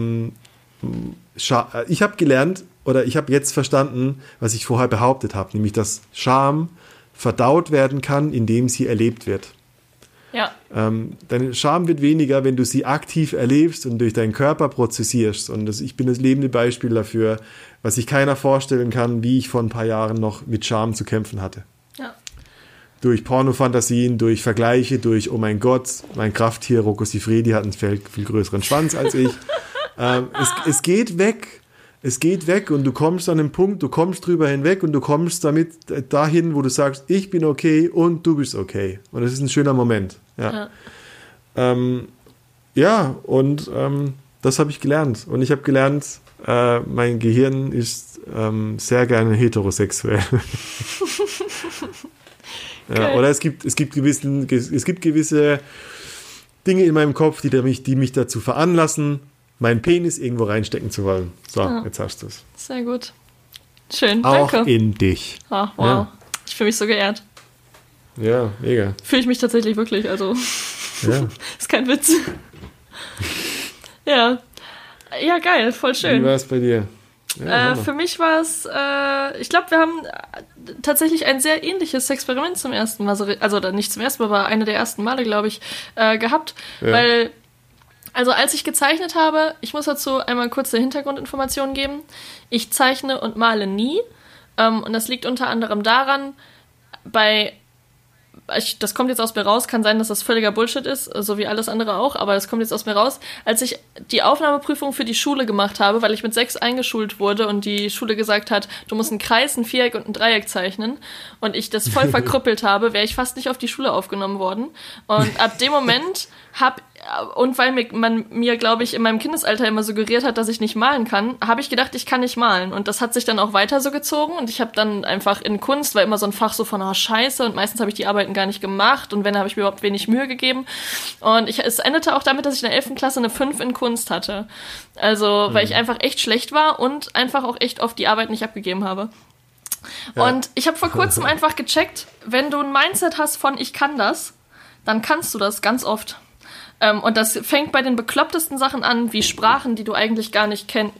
Speaker 2: ich habe jetzt verstanden, was ich vorher behauptet habe, nämlich, dass Scham verdaut werden kann, indem sie erlebt wird.
Speaker 1: Ja.
Speaker 2: Deine Scham wird weniger, wenn du sie aktiv erlebst und durch deinen Körper prozessierst. Und ich bin das lebende Beispiel dafür, was sich keiner vorstellen kann, wie ich vor ein paar Jahren noch mit Scham zu kämpfen hatte.
Speaker 1: Ja.
Speaker 2: Durch Pornofantasien, durch Vergleiche, durch, oh mein Gott, mein Krafttier Rocco Siffredi hat einen viel größeren Schwanz als ich. Es geht weg. Es geht weg und du kommst an den Punkt, du kommst drüber hinweg und du kommst damit dahin, wo du sagst, ich bin okay und du bist okay. Und das ist ein schöner Moment. Das habe ich gelernt. Und ich habe gelernt, mein Gehirn ist sehr gerne heterosexuell. Oder es gibt gewisse Dinge in meinem Kopf, die mich dazu veranlassen, meinen Penis irgendwo reinstecken zu wollen. So, jetzt hast du es.
Speaker 1: Sehr gut. Schön,
Speaker 2: auch
Speaker 1: danke.
Speaker 2: Auch in dich.
Speaker 1: Ach, wow. Ja. Ich fühle mich so geehrt.
Speaker 2: Ja, mega.
Speaker 1: Fühle ich mich tatsächlich wirklich, also.
Speaker 2: Ja.
Speaker 1: Ist kein Witz. Ja. Ja, geil, voll schön.
Speaker 2: Wie war es bei dir? Ja,
Speaker 1: Für mich war es, ich glaube, wir haben tatsächlich ein sehr ähnliches Experiment zum ersten Mal, also nicht zum ersten Mal, aber eine der ersten Male, glaube ich, gehabt.
Speaker 2: Ja.
Speaker 1: Weil, also als ich gezeichnet habe, ich muss dazu einmal kurze Hintergrundinformationen geben. Ich zeichne und male nie. Und das liegt unter anderem daran, das kommt jetzt aus mir raus, kann sein, dass das völliger Bullshit ist, so wie alles andere auch, aber das kommt jetzt aus mir raus. Als ich die Aufnahmeprüfung für die Schule gemacht habe, weil ich mit 6 eingeschult wurde und die Schule gesagt hat, du musst einen Kreis, ein Viereck und ein Dreieck zeichnen und ich das voll verkrüppelt habe, wäre ich fast nicht auf die Schule aufgenommen worden. Und ab dem Moment weil man mir, glaube ich, in meinem Kindesalter immer suggeriert hat, dass ich nicht malen kann, habe ich gedacht, ich kann nicht malen. Und das hat sich dann auch weiter so gezogen. Und ich habe dann einfach in Kunst, war immer so ein Fach so von, oh, scheiße. Und meistens habe ich die Arbeiten gar nicht gemacht. Und wenn, habe ich mir überhaupt wenig Mühe gegeben. Und es endete auch damit, dass ich in der 11. Klasse eine 5 in Kunst hatte. Also, weil ich einfach echt schlecht war und einfach auch echt oft die Arbeit nicht abgegeben habe. Ja. Und ich habe vor kurzem einfach gecheckt, wenn du ein Mindset hast von, ich kann das, dann kannst du das ganz oft. Und das fängt bei den beklopptesten Sachen an, wie Sprachen, die du eigentlich gar nicht kennen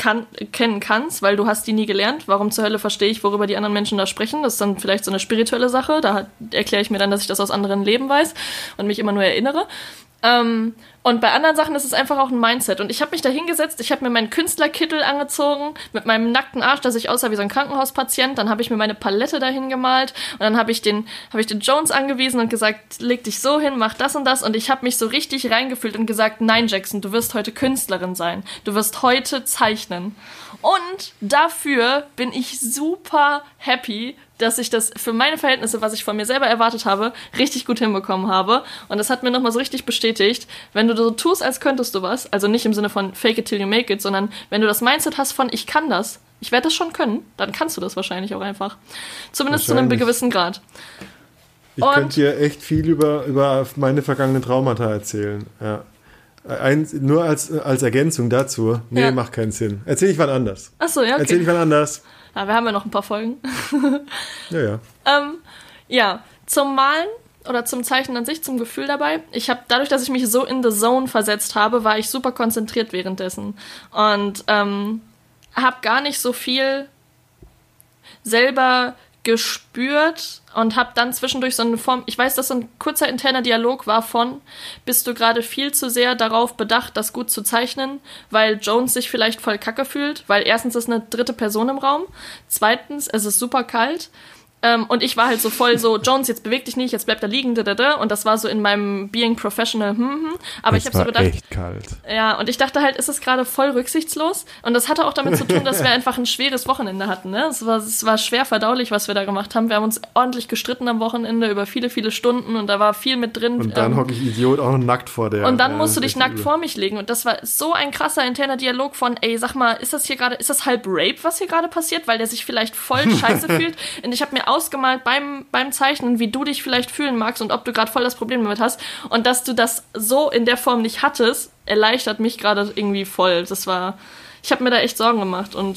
Speaker 1: kannst, weil du hast die nie gelernt. Warum zur Hölle verstehe ich, worüber die anderen Menschen da sprechen? Das ist dann vielleicht so eine spirituelle Sache. Da erkläre ich mir dann, dass ich das aus anderen Leben weiß und mich immer nur erinnere. Und bei anderen Sachen ist es einfach auch ein Mindset. Und ich habe mich da hingesetzt, ich habe mir meinen Künstlerkittel angezogen, mit meinem nackten Arsch, dass ich aussah wie so ein Krankenhauspatient. Dann habe ich mir meine Palette dahin gemalt und dann habe ich den Jones angewiesen und gesagt, leg dich so hin, mach das und das. Und ich habe mich so richtig reingefühlt und gesagt, nein, Jackson, du wirst heute Künstlerin sein. Du wirst heute zeichnen. Und dafür bin ich super happy, dass ich das für meine Verhältnisse, was ich von mir selber erwartet habe, richtig gut hinbekommen habe. Und das hat mir nochmal so richtig bestätigt, wenn du so tust, als könntest du was, also nicht im Sinne von fake it till you make it, sondern wenn du das Mindset hast von ich kann das, ich werde das schon können, dann kannst du das wahrscheinlich auch einfach. Zumindest zu einem gewissen Grad.
Speaker 2: Ich könnte dir echt viel über meine vergangenen Traumata erzählen. Ja. Nur als Ergänzung dazu. Nee,
Speaker 1: ja.
Speaker 2: Macht keinen Sinn. Erzähl ich wann anders.
Speaker 1: Ach so, ja, okay.
Speaker 2: Erzähl ich wann anders.
Speaker 1: Ja, wir haben ja noch ein paar Folgen.
Speaker 2: Ja.
Speaker 1: Ja, zum Malen oder zum Zeichnen an sich, zum Gefühl dabei. Dadurch, dass ich mich so in the zone versetzt habe, war ich super konzentriert währenddessen. Und habe gar nicht so viel selber gespürt und habe dann zwischendurch so eine Form, ich weiß, dass so ein kurzer interner Dialog war von, bist du gerade viel zu sehr darauf bedacht, das gut zu zeichnen, weil Jones sich vielleicht voll kacke fühlt, weil erstens ist eine dritte Person im Raum, zweitens, es ist super kalt, und ich war halt so voll so, Jones, jetzt beweg dich nicht, jetzt bleib da liegen, und das war so in meinem Being Professional, aber ich habe so gedacht,
Speaker 2: echt kalt.
Speaker 1: Ja, und ich dachte halt, ist es gerade voll rücksichtslos, und das hatte auch damit zu tun, dass wir einfach ein schweres Wochenende hatten, ne? Es war schwer verdaulich, was wir da gemacht haben, wir haben uns ordentlich gestritten am Wochenende über viele, viele Stunden, und da war viel mit drin.
Speaker 2: Und dann hocke ich Idiot auch noch nackt vor der.
Speaker 1: Und dann musst du dich nackt vor mich legen, und das war so ein krasser interner Dialog von, ey, sag mal, ist das halb Rape, was hier gerade passiert, weil der sich vielleicht voll scheiße fühlt, und ich habe mir ausgemalt beim Zeichnen, wie du dich vielleicht fühlen magst und ob du gerade voll das Problem damit hast, und dass du das so in der Form nicht hattest, erleichtert mich gerade irgendwie voll. Ich habe mir da echt Sorgen gemacht, und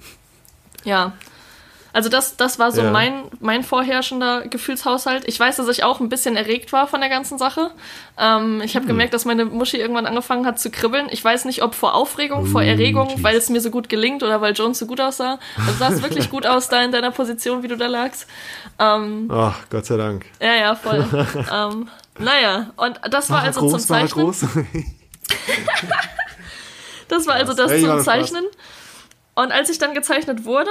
Speaker 1: ja, also das war so mein vorherrschender Gefühlshaushalt. Ich weiß, dass ich auch ein bisschen erregt war von der ganzen Sache. Ich habe gemerkt, dass meine Muschi irgendwann angefangen hat zu kribbeln. Ich weiß nicht, ob vor Aufregung, vor Erregung, weil es mir so gut gelingt oder weil Jones so gut aussah. Du sahst wirklich gut aus da in deiner Position, wie du da lagst.
Speaker 2: Ach, Gott sei Dank.
Speaker 1: Ja, voll. Naja, und das war also zum Zeichnen. Das war also das zum Zeichnen. Und als ich dann gezeichnet wurde,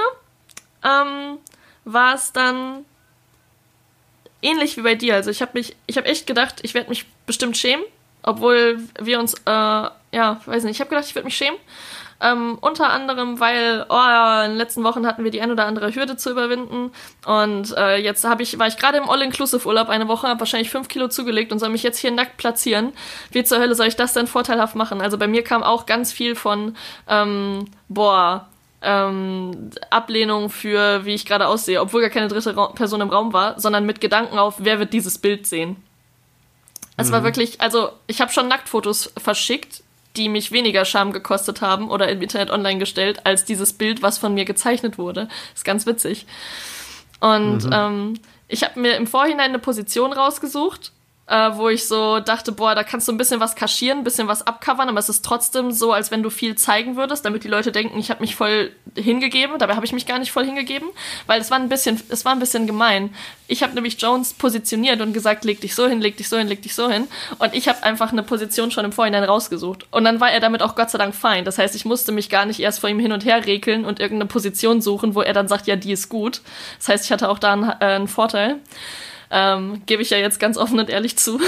Speaker 1: war es dann ähnlich wie bei dir. Also ich habe echt gedacht, ich werde mich bestimmt schämen, obwohl wir uns, weiß nicht, ich habe gedacht, ich werde mich schämen. Unter anderem, weil in den letzten Wochen hatten wir die ein oder andere Hürde zu überwinden, und jetzt war ich gerade im All-Inclusive-Urlaub eine Woche, habe wahrscheinlich 5 Kilo zugelegt und soll mich jetzt hier nackt platzieren. Wie zur Hölle soll ich das denn vorteilhaft machen? Also bei mir kam auch ganz viel von Ablehnung für, wie ich gerade aussehe, obwohl gar keine dritte Person im Raum war, sondern mit Gedanken auf, wer wird dieses Bild sehen. Es war wirklich, also ich habe schon Nacktfotos verschickt, die mich weniger Scham gekostet haben oder im Internet online gestellt, als dieses Bild, was von mir gezeichnet wurde. Ist ganz witzig. Und ich habe mir im Vorhinein eine Position rausgesucht, wo ich so dachte, boah, da kannst du ein bisschen was kaschieren, ein bisschen was abcovern, aber es ist trotzdem so, als wenn du viel zeigen würdest, damit die Leute denken, ich habe mich voll hingegeben. Dabei habe ich mich gar nicht voll hingegeben, weil es war ein bisschen gemein. Ich habe nämlich Jones positioniert und gesagt, leg dich so hin, leg dich so hin, leg dich so hin. Und ich habe einfach eine Position schon im Vorhinein rausgesucht. Und dann war er damit auch Gott sei Dank fein. Das heißt, ich musste mich gar nicht erst vor ihm hin und her rekeln und irgendeine Position suchen, wo er dann sagt, ja, die ist gut. Das heißt, ich hatte auch da einen Vorteil. Gebe ich ja jetzt ganz offen und ehrlich zu.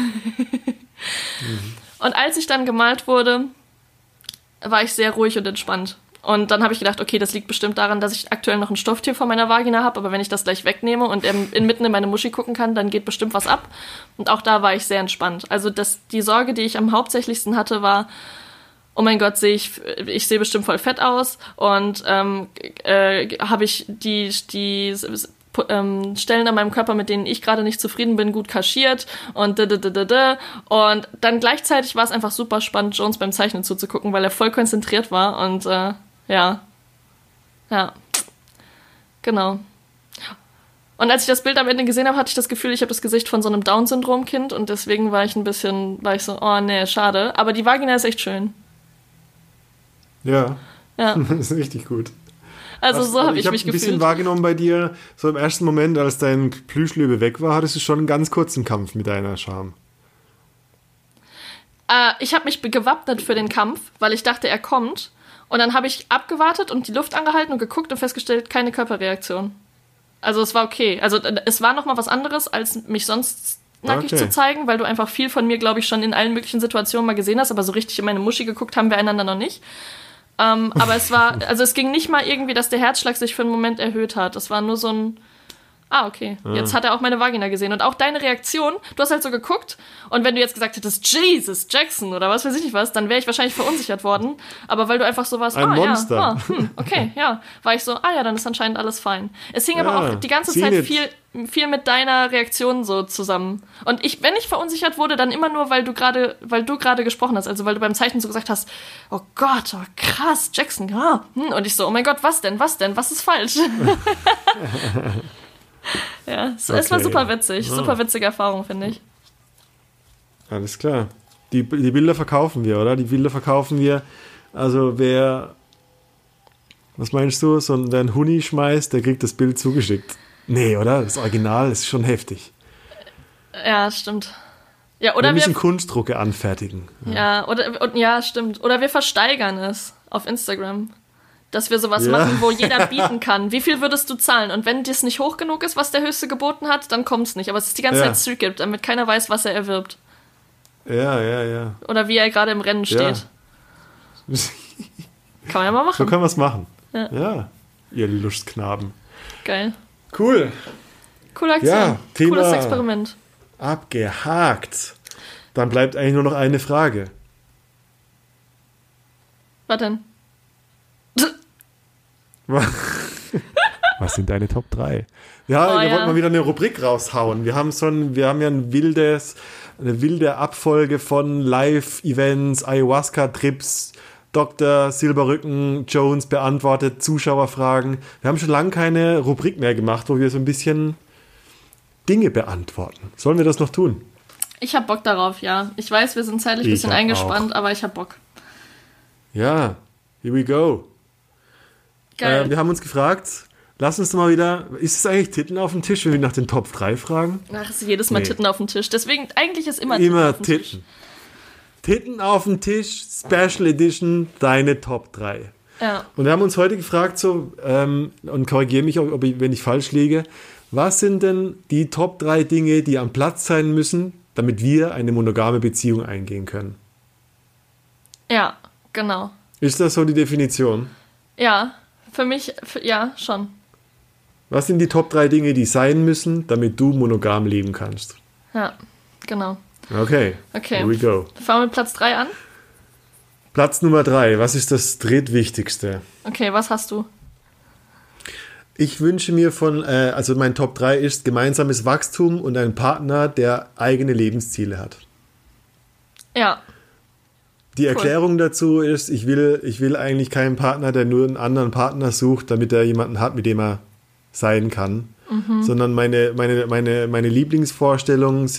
Speaker 1: Und als ich dann gemalt wurde, war ich sehr ruhig und entspannt. Und dann habe ich gedacht, okay, das liegt bestimmt daran, dass ich aktuell noch ein Stofftier vor meiner Vagina habe, aber wenn ich das gleich wegnehme und er mitten in meine Muschi gucken kann, dann geht bestimmt was ab. Und auch da war ich sehr entspannt. Also die Sorge, die ich am hauptsächlichsten hatte, war, oh mein Gott, ich sehe bestimmt voll fett aus und habe ich die Stellen an meinem Körper, mit denen ich gerade nicht zufrieden bin, gut kaschiert und und dann gleichzeitig war es einfach super spannend, Jones beim Zeichnen zuzugucken, weil er voll konzentriert war und ja, genau. Und als ich das Bild am Ende gesehen habe, hatte ich das Gefühl, ich habe das Gesicht von so einem Down-Syndrom-Kind und deswegen war ich so, oh nee, schade. Aber die Vagina ist echt schön.
Speaker 2: Ja. Das ist richtig gut.
Speaker 1: Also so habe ich mich gefühlt. Ich habe ein bisschen
Speaker 2: wahrgenommen bei dir, so im ersten Moment, als dein Plüschlöwe weg war, hattest du schon einen ganz kurzen Kampf mit deiner Scham.
Speaker 1: Ich habe mich gewappnet für den Kampf, weil ich dachte, er kommt. Und dann habe ich abgewartet und die Luft angehalten und geguckt und festgestellt, keine Körperreaktion. Also es war okay. Also es war nochmal was anderes, als mich sonst nackig zu zeigen, weil du einfach viel von mir, glaube ich, schon in allen möglichen Situationen mal gesehen hast, aber so richtig in meine Muschi geguckt haben wir einander noch nicht. Aber es ging nicht mal irgendwie, dass der Herzschlag sich für einen Moment erhöht hat. Es war nur so ein, okay, jetzt hat er auch meine Vagina gesehen. Und auch deine Reaktion, du hast halt so geguckt und wenn du jetzt gesagt hättest, Jesus, Jackson oder was weiß ich nicht was, dann wäre ich wahrscheinlich verunsichert worden. Aber weil du einfach so warst,
Speaker 2: ein Monster.
Speaker 1: Ja, okay, ja, war ich so, ja, dann ist anscheinend alles fein. Es hing aber auch die ganze Zeit viel mit deiner Reaktion so zusammen. Und wenn ich verunsichert wurde, dann immer nur, weil du gerade gesprochen hast, also weil du beim Zeichnen so gesagt hast, oh Gott, oh krass, Jackson, und ich so, oh mein Gott, was denn, was ist falsch? Ja, es war super witzig, super witzige Erfahrung, finde ich.
Speaker 2: Alles klar. Die Bilder verkaufen wir, oder? Die Bilder verkaufen wir, also was meinst du, wer einen Huni schmeißt, der kriegt das Bild zugeschickt. Nee, oder? Das Original ist schon heftig.
Speaker 1: Ja, stimmt. Ja, oder
Speaker 2: wir müssen Kunstdrucke anfertigen.
Speaker 1: Ja, stimmt. Oder wir versteigern es auf Instagram. Dass wir sowas machen, wo jeder bieten kann. Wie viel würdest du zahlen? Und wenn das nicht hoch genug ist, was der Höchste geboten hat, dann kommt es nicht. Aber es ist die ganze Zeit zurückgibt, damit keiner weiß, was er erwirbt.
Speaker 2: Ja.
Speaker 1: Oder wie er gerade im Rennen steht. Kann man ja mal machen.
Speaker 2: So können wir es machen. Ja, ihr Lustknaben.
Speaker 1: Geil.
Speaker 2: Cool.
Speaker 1: Coole Aktion.
Speaker 2: Ja,
Speaker 1: cooles Experiment.
Speaker 2: Abgehakt. Dann bleibt eigentlich nur noch eine Frage.
Speaker 1: Was denn?
Speaker 2: Was sind deine Top 3? Ja, wir wollten mal wieder eine Rubrik raushauen. Wir haben ja eine wilde Abfolge von Live-Events, Ayahuasca-Trips, Dr. Silberrücken, Jones beantwortet Zuschauerfragen. Wir haben schon lange keine Rubrik mehr gemacht, wo wir so ein bisschen Dinge beantworten. Sollen wir das noch tun?
Speaker 1: Ich hab Bock darauf, ja. Ich weiß, wir sind zeitlich ein bisschen eingespannt, aber ich hab Bock.
Speaker 2: Ja, here we go.
Speaker 1: Geil.
Speaker 2: Wir haben uns gefragt, lass uns doch mal wieder, ist es eigentlich Titten auf dem Tisch, wenn wir nach den Top 3 fragen?
Speaker 1: Ach, es ist jedes Mal Titten auf dem Tisch. Deswegen, eigentlich ist immer
Speaker 2: auf dem Tisch. Titten auf dem Tisch, Special Edition, deine Top 3.
Speaker 1: Ja.
Speaker 2: Und wir haben uns heute gefragt, und korrigiere mich, wenn ich falsch liege, was sind denn die Top 3 Dinge, die am Platz sein müssen, damit wir eine monogame Beziehung eingehen können?
Speaker 1: Ja, genau.
Speaker 2: Ist das so die Definition?
Speaker 1: Ja, für mich, ja, schon.
Speaker 2: Was sind die Top 3 Dinge, die sein müssen, damit du monogam leben kannst?
Speaker 1: Ja, genau.
Speaker 2: Okay, here we go.
Speaker 1: Fangen wir mit Platz 3 an?
Speaker 2: Platz Nummer 3, was ist das drittwichtigste?
Speaker 1: Okay, was hast du?
Speaker 2: Ich wünsche mir also mein Top 3 ist gemeinsames Wachstum und ein Partner, der eigene Lebensziele hat.
Speaker 1: Ja.
Speaker 2: Die Erklärung dazu ist, ich will eigentlich keinen Partner, der nur einen anderen Partner sucht, damit er jemanden hat, mit dem er sein kann. Sondern meine Lieblingsvorstellungen sind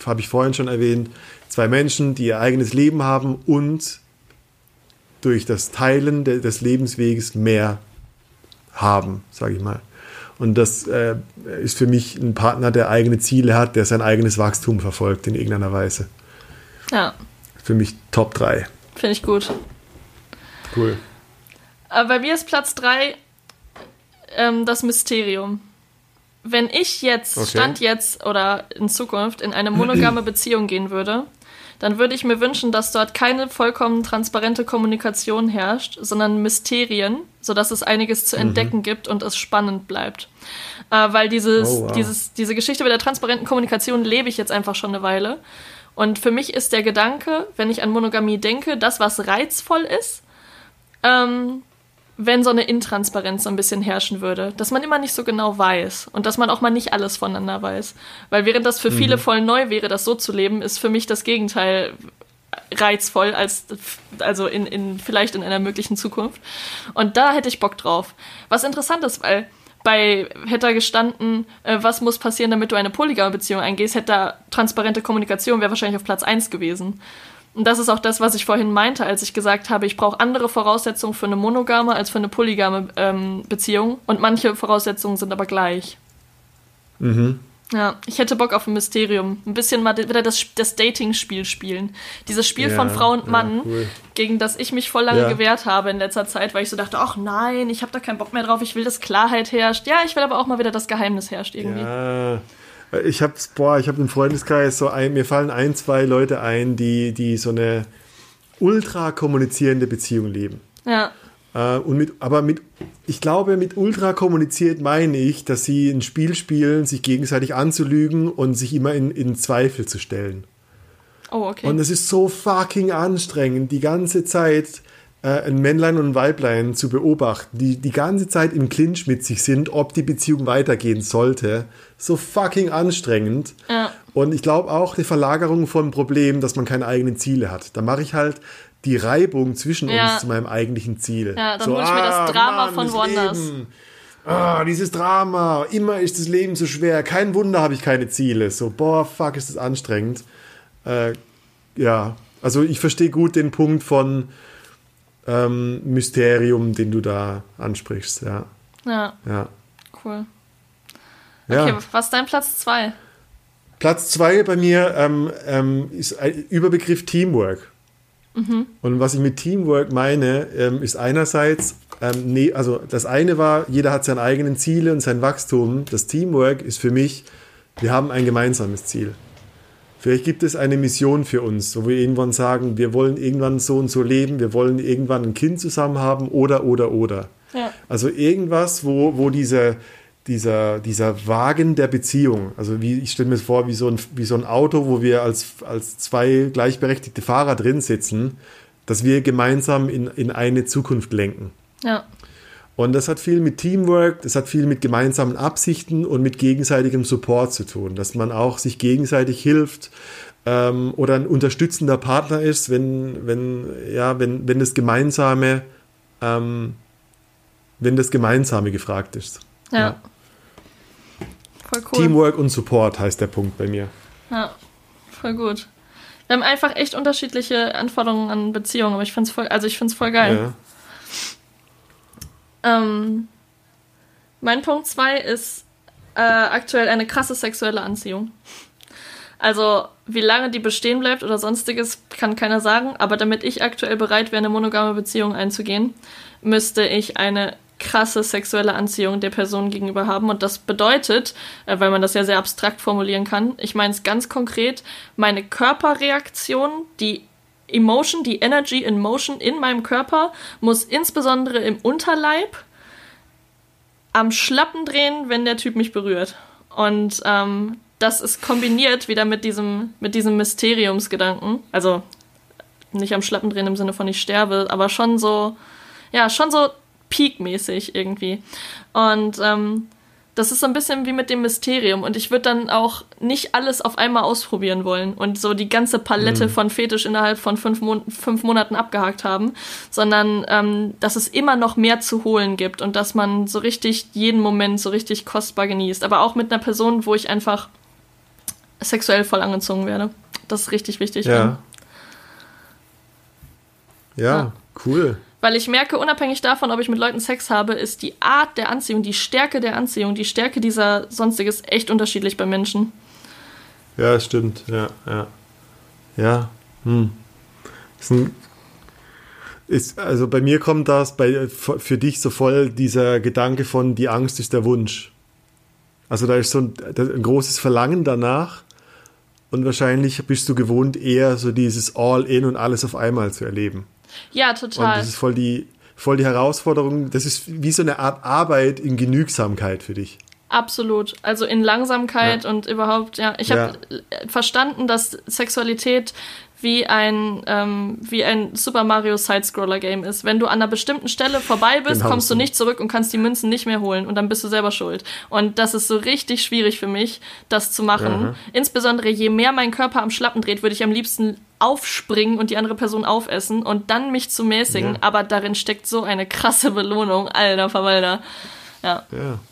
Speaker 2: habe ich vorhin schon erwähnt, zwei Menschen, die ihr eigenes Leben haben und durch das Teilen des Lebensweges mehr haben, sage ich mal. Und das ist für mich ein Partner, der eigene Ziele hat, der sein eigenes Wachstum verfolgt in irgendeiner Weise.
Speaker 1: Ja.
Speaker 2: Für mich Top 3.
Speaker 1: Finde ich gut.
Speaker 2: Cool.
Speaker 1: Bei mir ist Platz 3 das Mysterium. Wenn ich jetzt, Stand jetzt oder in Zukunft in eine monogame Beziehung gehen würde, dann würde ich mir wünschen, dass dort keine vollkommen transparente Kommunikation herrscht, sondern Mysterien, sodass es einiges zu entdecken gibt und es spannend bleibt. Weil diese Geschichte mit der transparenten Kommunikation lebe ich jetzt einfach schon eine Weile. Und für mich ist der Gedanke, wenn ich an Monogamie denke, das, was reizvoll ist, wenn so eine Intransparenz so ein bisschen herrschen würde. Dass man immer nicht so genau weiß und dass man auch mal nicht alles voneinander weiß. Weil während das für viele voll neu wäre, das so zu leben, ist für mich das Gegenteil reizvoll, also vielleicht in einer möglichen Zukunft. Und da hätte ich Bock drauf. Was interessant ist, weil hätte da gestanden, was muss passieren, damit du eine polygame Beziehung eingehst, hätte da transparente Kommunikation, wäre wahrscheinlich auf Platz 1 gewesen. Und das ist auch das, was ich vorhin meinte, als ich gesagt habe, ich brauche andere Voraussetzungen für eine monogame als für eine polygame Beziehung. Und manche Voraussetzungen sind aber gleich. Ja, ich hätte Bock auf ein Mysterium. Ein bisschen mal wieder das Dating-Spiel spielen. Dieses Spiel von Frau und Mann, cool, gegen das ich mich voll lange gewehrt habe in letzter Zeit, weil ich so dachte, ach nein, ich habe da keinen Bock mehr drauf, ich will, dass Klarheit herrscht. Ja, ich will aber auch mal wieder, dass Geheimnis herrscht irgendwie.
Speaker 2: Ja. Ich habe im Freundeskreis mir fallen 2 Leute ein, die so eine ultra kommunizierende Beziehung leben.
Speaker 1: Ja.
Speaker 2: Ich glaube, mit ultra kommuniziert meine ich, dass sie ein Spiel spielen, sich gegenseitig anzulügen und sich immer in Zweifel zu stellen.
Speaker 1: Oh, okay.
Speaker 2: Und es ist so fucking anstrengend, die ganze Zeit ein Männlein und ein Weiblein zu beobachten, die ganze Zeit im Clinch mit sich sind, ob die Beziehung weitergehen sollte. So fucking anstrengend.
Speaker 1: Ja.
Speaker 2: Und ich glaube auch die Verlagerung von Problemen, dass man keine eigenen Ziele hat. Da mache ich halt die Reibung zwischen uns zu meinem eigentlichen Ziel.
Speaker 1: Ja, dann hole ich mir das Drama von woanders.
Speaker 2: Dieses Drama, immer ist das Leben so schwer, kein Wunder habe ich keine Ziele. So, boah, fuck, ist das anstrengend. Also ich verstehe gut den Punkt von Mysterium, den du da ansprichst, ja.
Speaker 1: Ja. Cool. Okay,
Speaker 2: ja.
Speaker 1: Was ist dein Platz 2?
Speaker 2: Platz 2 bei mir ist ein Überbegriff Teamwork. Und was ich mit Teamwork meine, ist einerseits, also das eine war, jeder hat seine eigenen Ziele und sein Wachstum. Das Teamwork ist für mich, wir haben ein gemeinsames Ziel. Vielleicht gibt es eine Mission für uns, wo wir irgendwann sagen, wir wollen irgendwann so und so leben, wir wollen irgendwann ein Kind zusammen haben oder.
Speaker 1: Ja.
Speaker 2: Also irgendwas, wo dieser Wagen der Beziehung, also ich stelle mir das vor, wie so ein Auto, wo wir als 2 gleichberechtigte Fahrer drin sitzen, dass wir gemeinsam in eine Zukunft lenken.
Speaker 1: Ja.
Speaker 2: Und das hat viel mit Teamwork, das hat viel mit gemeinsamen Absichten und mit gegenseitigem Support zu tun, dass man auch sich gegenseitig hilft oder ein unterstützender Partner ist, wenn das Gemeinsame gefragt ist.
Speaker 1: Ja. Voll cool.
Speaker 2: Teamwork und Support heißt der Punkt bei mir.
Speaker 1: Ja, voll gut. Wir haben einfach echt unterschiedliche Anforderungen an Beziehungen, aber ich finde es voll geil.
Speaker 2: Ja.
Speaker 1: Mein Punkt 2 ist aktuell eine krasse sexuelle Anziehung. Also, wie lange die bestehen bleibt oder sonstiges, kann keiner sagen, aber damit ich aktuell bereit wäre, eine monogame Beziehung einzugehen, müsste ich eine krasse sexuelle Anziehung der Person gegenüber haben. Und das bedeutet, weil man das ja sehr abstrakt formulieren kann, ich meine es ganz konkret, meine Körperreaktion, die Emotion, die Energy in Motion in meinem Körper muss insbesondere im Unterleib am Schlappen drehen, wenn der Typ mich berührt. Und das ist kombiniert wieder mit diesem Mysteriumsgedanken. Also nicht am Schlappen drehen im Sinne von ich sterbe, aber schon so peakmäßig irgendwie. Und das ist so ein bisschen wie mit dem Mysterium. Und ich würde dann auch nicht alles auf einmal ausprobieren wollen und so die ganze Palette von Fetisch innerhalb von 5 Monaten abgehakt haben, sondern dass es immer noch mehr zu holen gibt und dass man so richtig jeden Moment so richtig kostbar genießt. Aber auch mit einer Person, wo ich einfach sexuell voll angezogen werde. Das ist richtig wichtig.
Speaker 2: Ja. Ja, cool.
Speaker 1: Weil ich merke, unabhängig davon, ob ich mit Leuten Sex habe, ist die Art der Anziehung, die Stärke der Anziehung, die Stärke dieser Sonstiges echt unterschiedlich bei Menschen.
Speaker 2: Ja, stimmt. Ja. Also bei mir kommt das für dich so voll dieser Gedanke von, die Angst ist der Wunsch. Also da ist so ein großes Verlangen danach und wahrscheinlich bist du gewohnt, eher so dieses All-in und alles auf einmal zu erleben.
Speaker 1: Ja, total.
Speaker 2: Und das ist voll die Herausforderung. Das ist wie so eine Art Arbeit in Genügsamkeit für dich.
Speaker 1: Absolut. Also in Langsamkeit und überhaupt, Ich habe verstanden, dass Sexualität wie ein Super Mario Side-Scroller-Game ist. Wenn du an einer bestimmten Stelle vorbei bist, kommst du nicht zurück und kannst die Münzen nicht mehr holen und dann bist du selber schuld. Und das ist so richtig schwierig für mich, das zu machen. Insbesondere je mehr mein Körper am Schlappen dreht, würde ich am liebsten aufspringen und die andere Person aufessen und dann mich zu mäßigen. Aber darin steckt so eine krasse Belohnung. Alter Verwalter. Ja.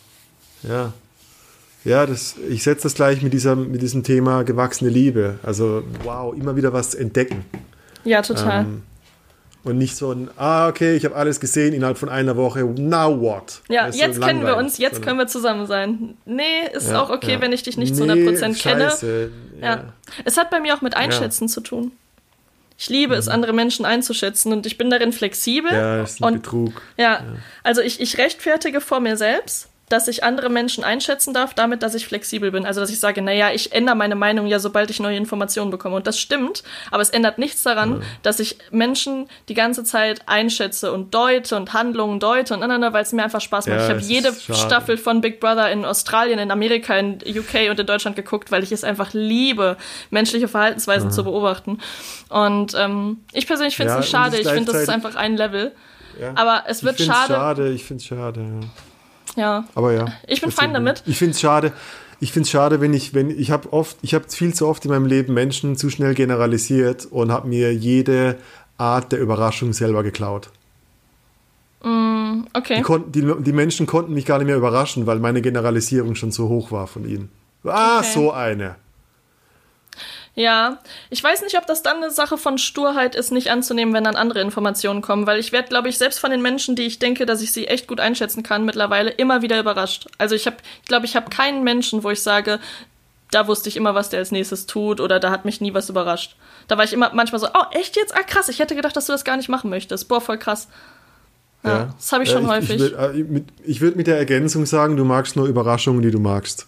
Speaker 2: Ja, ich setze das gleich mit diesem Thema gewachsene Liebe. Also, wow, immer wieder was entdecken.
Speaker 1: Ja, total.
Speaker 2: Und nicht so okay, ich habe alles gesehen innerhalb von einer Woche, now what?
Speaker 1: Ja, jetzt kennen wir uns, jetzt können wir zusammen sein. Nee, ist auch okay, wenn ich dich nicht zu 100% kenne. Ja. Es hat bei mir auch mit Einschätzen zu tun. Ich liebe es, andere Menschen einzuschätzen und ich bin darin flexibel.
Speaker 2: Ja, das ist ein Betrug.
Speaker 1: Ja, also ich rechtfertige vor mir selbst, dass ich andere Menschen einschätzen darf, damit, dass ich flexibel bin. Also, dass ich sage, naja, ich ändere meine Meinung ja, sobald ich neue Informationen bekomme. Und das stimmt, aber es ändert nichts daran, dass ich Menschen die ganze Zeit einschätze und deute und Handlungen deute und weil es mir einfach Spaß macht. Ich habe jede Staffel von Big Brother in Australien, in Amerika, in UK und in Deutschland geguckt, weil ich es einfach liebe, menschliche Verhaltensweisen zu beobachten. Und ich persönlich finde es nicht schade. Ich finde, das ist einfach ein Level. Ja. Aber es wird schade.
Speaker 2: Ich finde es schade,
Speaker 1: ja.
Speaker 2: Aber ja.
Speaker 1: Ich bin fein damit.
Speaker 2: Ich finde es schade, wenn ich habe viel zu oft in meinem Leben Menschen zu schnell generalisiert und habe mir jede Art der Überraschung selber geklaut.
Speaker 1: Okay.
Speaker 2: Die Menschen konnten mich gar nicht mehr überraschen, weil meine Generalisierung schon so hoch war von ihnen. Okay. So eine.
Speaker 1: Ja, ich weiß nicht, ob das dann eine Sache von Sturheit ist, nicht anzunehmen, wenn dann andere Informationen kommen, weil ich werde, glaube ich, selbst von den Menschen, die ich denke, dass ich sie echt gut einschätzen kann, mittlerweile immer wieder überrascht. Also ich glaube, ich habe keinen Menschen, wo ich sage, da wusste ich immer, was der als nächstes tut oder da hat mich nie was überrascht. Da war ich immer manchmal so, oh, echt jetzt? Ah, krass, ich hätte gedacht, dass du das gar nicht machen möchtest. Boah, voll krass. Ja, das habe ich schon häufig.
Speaker 2: Ich würde mit der Ergänzung sagen, du magst nur Überraschungen, die du magst.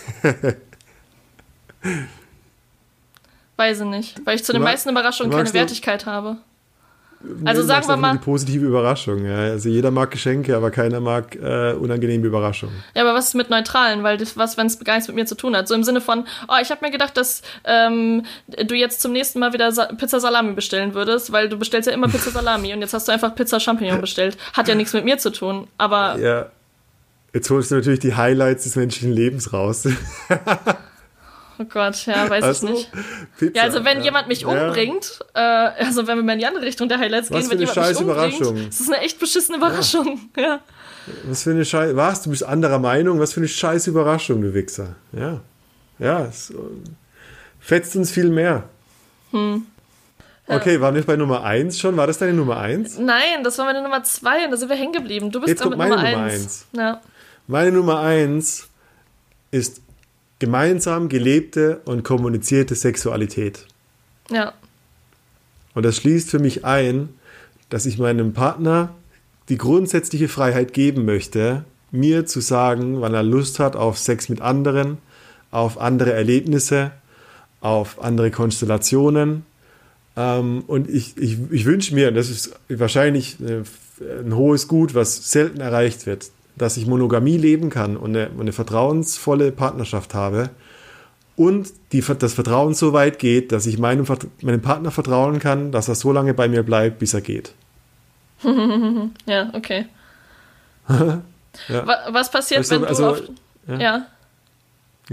Speaker 1: Weiß ich nicht, weil ich zu den meisten Überraschungen keine Wertigkeit habe. Also sagen wir mal
Speaker 2: die positive Überraschung. Ja. Also jeder mag Geschenke, aber keiner mag unangenehme Überraschungen.
Speaker 1: Ja, aber was ist mit Neutralen? Weil wenn es gar nichts mit mir zu tun hat. So im Sinne von, ich habe mir gedacht, dass du jetzt zum nächsten Mal wieder Pizza Salami bestellen würdest, weil du bestellst ja immer Pizza Salami und jetzt hast du einfach Pizza Champignon bestellt. Hat ja nichts mit mir zu tun, aber...
Speaker 2: Ja, jetzt holst du natürlich die Highlights des menschlichen Lebens raus.
Speaker 1: Oh Gott, ja, weiß ich nicht. Pizza, ja, also wenn jemand mich umbringt, also wenn wir mal in die andere Richtung der Highlights gehen, wenn jemand mich umbringt, das ist eine echt beschissene Überraschung. Ja.
Speaker 2: Was für eine Scheiße, du bist anderer Meinung, was für eine scheiß Überraschung, du Wichser. Ja, es fetzt uns viel mehr. Okay, waren wir bei Nummer 1 schon? War das deine Nummer 1?
Speaker 1: Nein, das war meine Nummer 2 und da sind wir hängen geblieben. Du bist
Speaker 2: jetzt kommt meine Nummer 1.
Speaker 1: Ja.
Speaker 2: Meine Nummer 1 ist gemeinsam gelebte und kommunizierte Sexualität.
Speaker 1: Ja.
Speaker 2: Und das schließt für mich ein, dass ich meinem Partner die grundsätzliche Freiheit geben möchte, mir zu sagen, wann er Lust hat auf Sex mit anderen, auf andere Erlebnisse, auf andere Konstellationen. Und ich wünsche mir, das ist wahrscheinlich ein hohes Gut, was selten erreicht wird, dass ich Monogamie leben kann und eine vertrauensvolle Partnerschaft habe und das Vertrauen so weit geht, dass ich meinem Partner vertrauen kann, dass er so lange bei mir bleibt, bis er geht.
Speaker 1: Ja, okay.
Speaker 2: Ja.
Speaker 1: Was passiert, wenn du
Speaker 2: also,
Speaker 1: auf... Ja.
Speaker 2: Ja.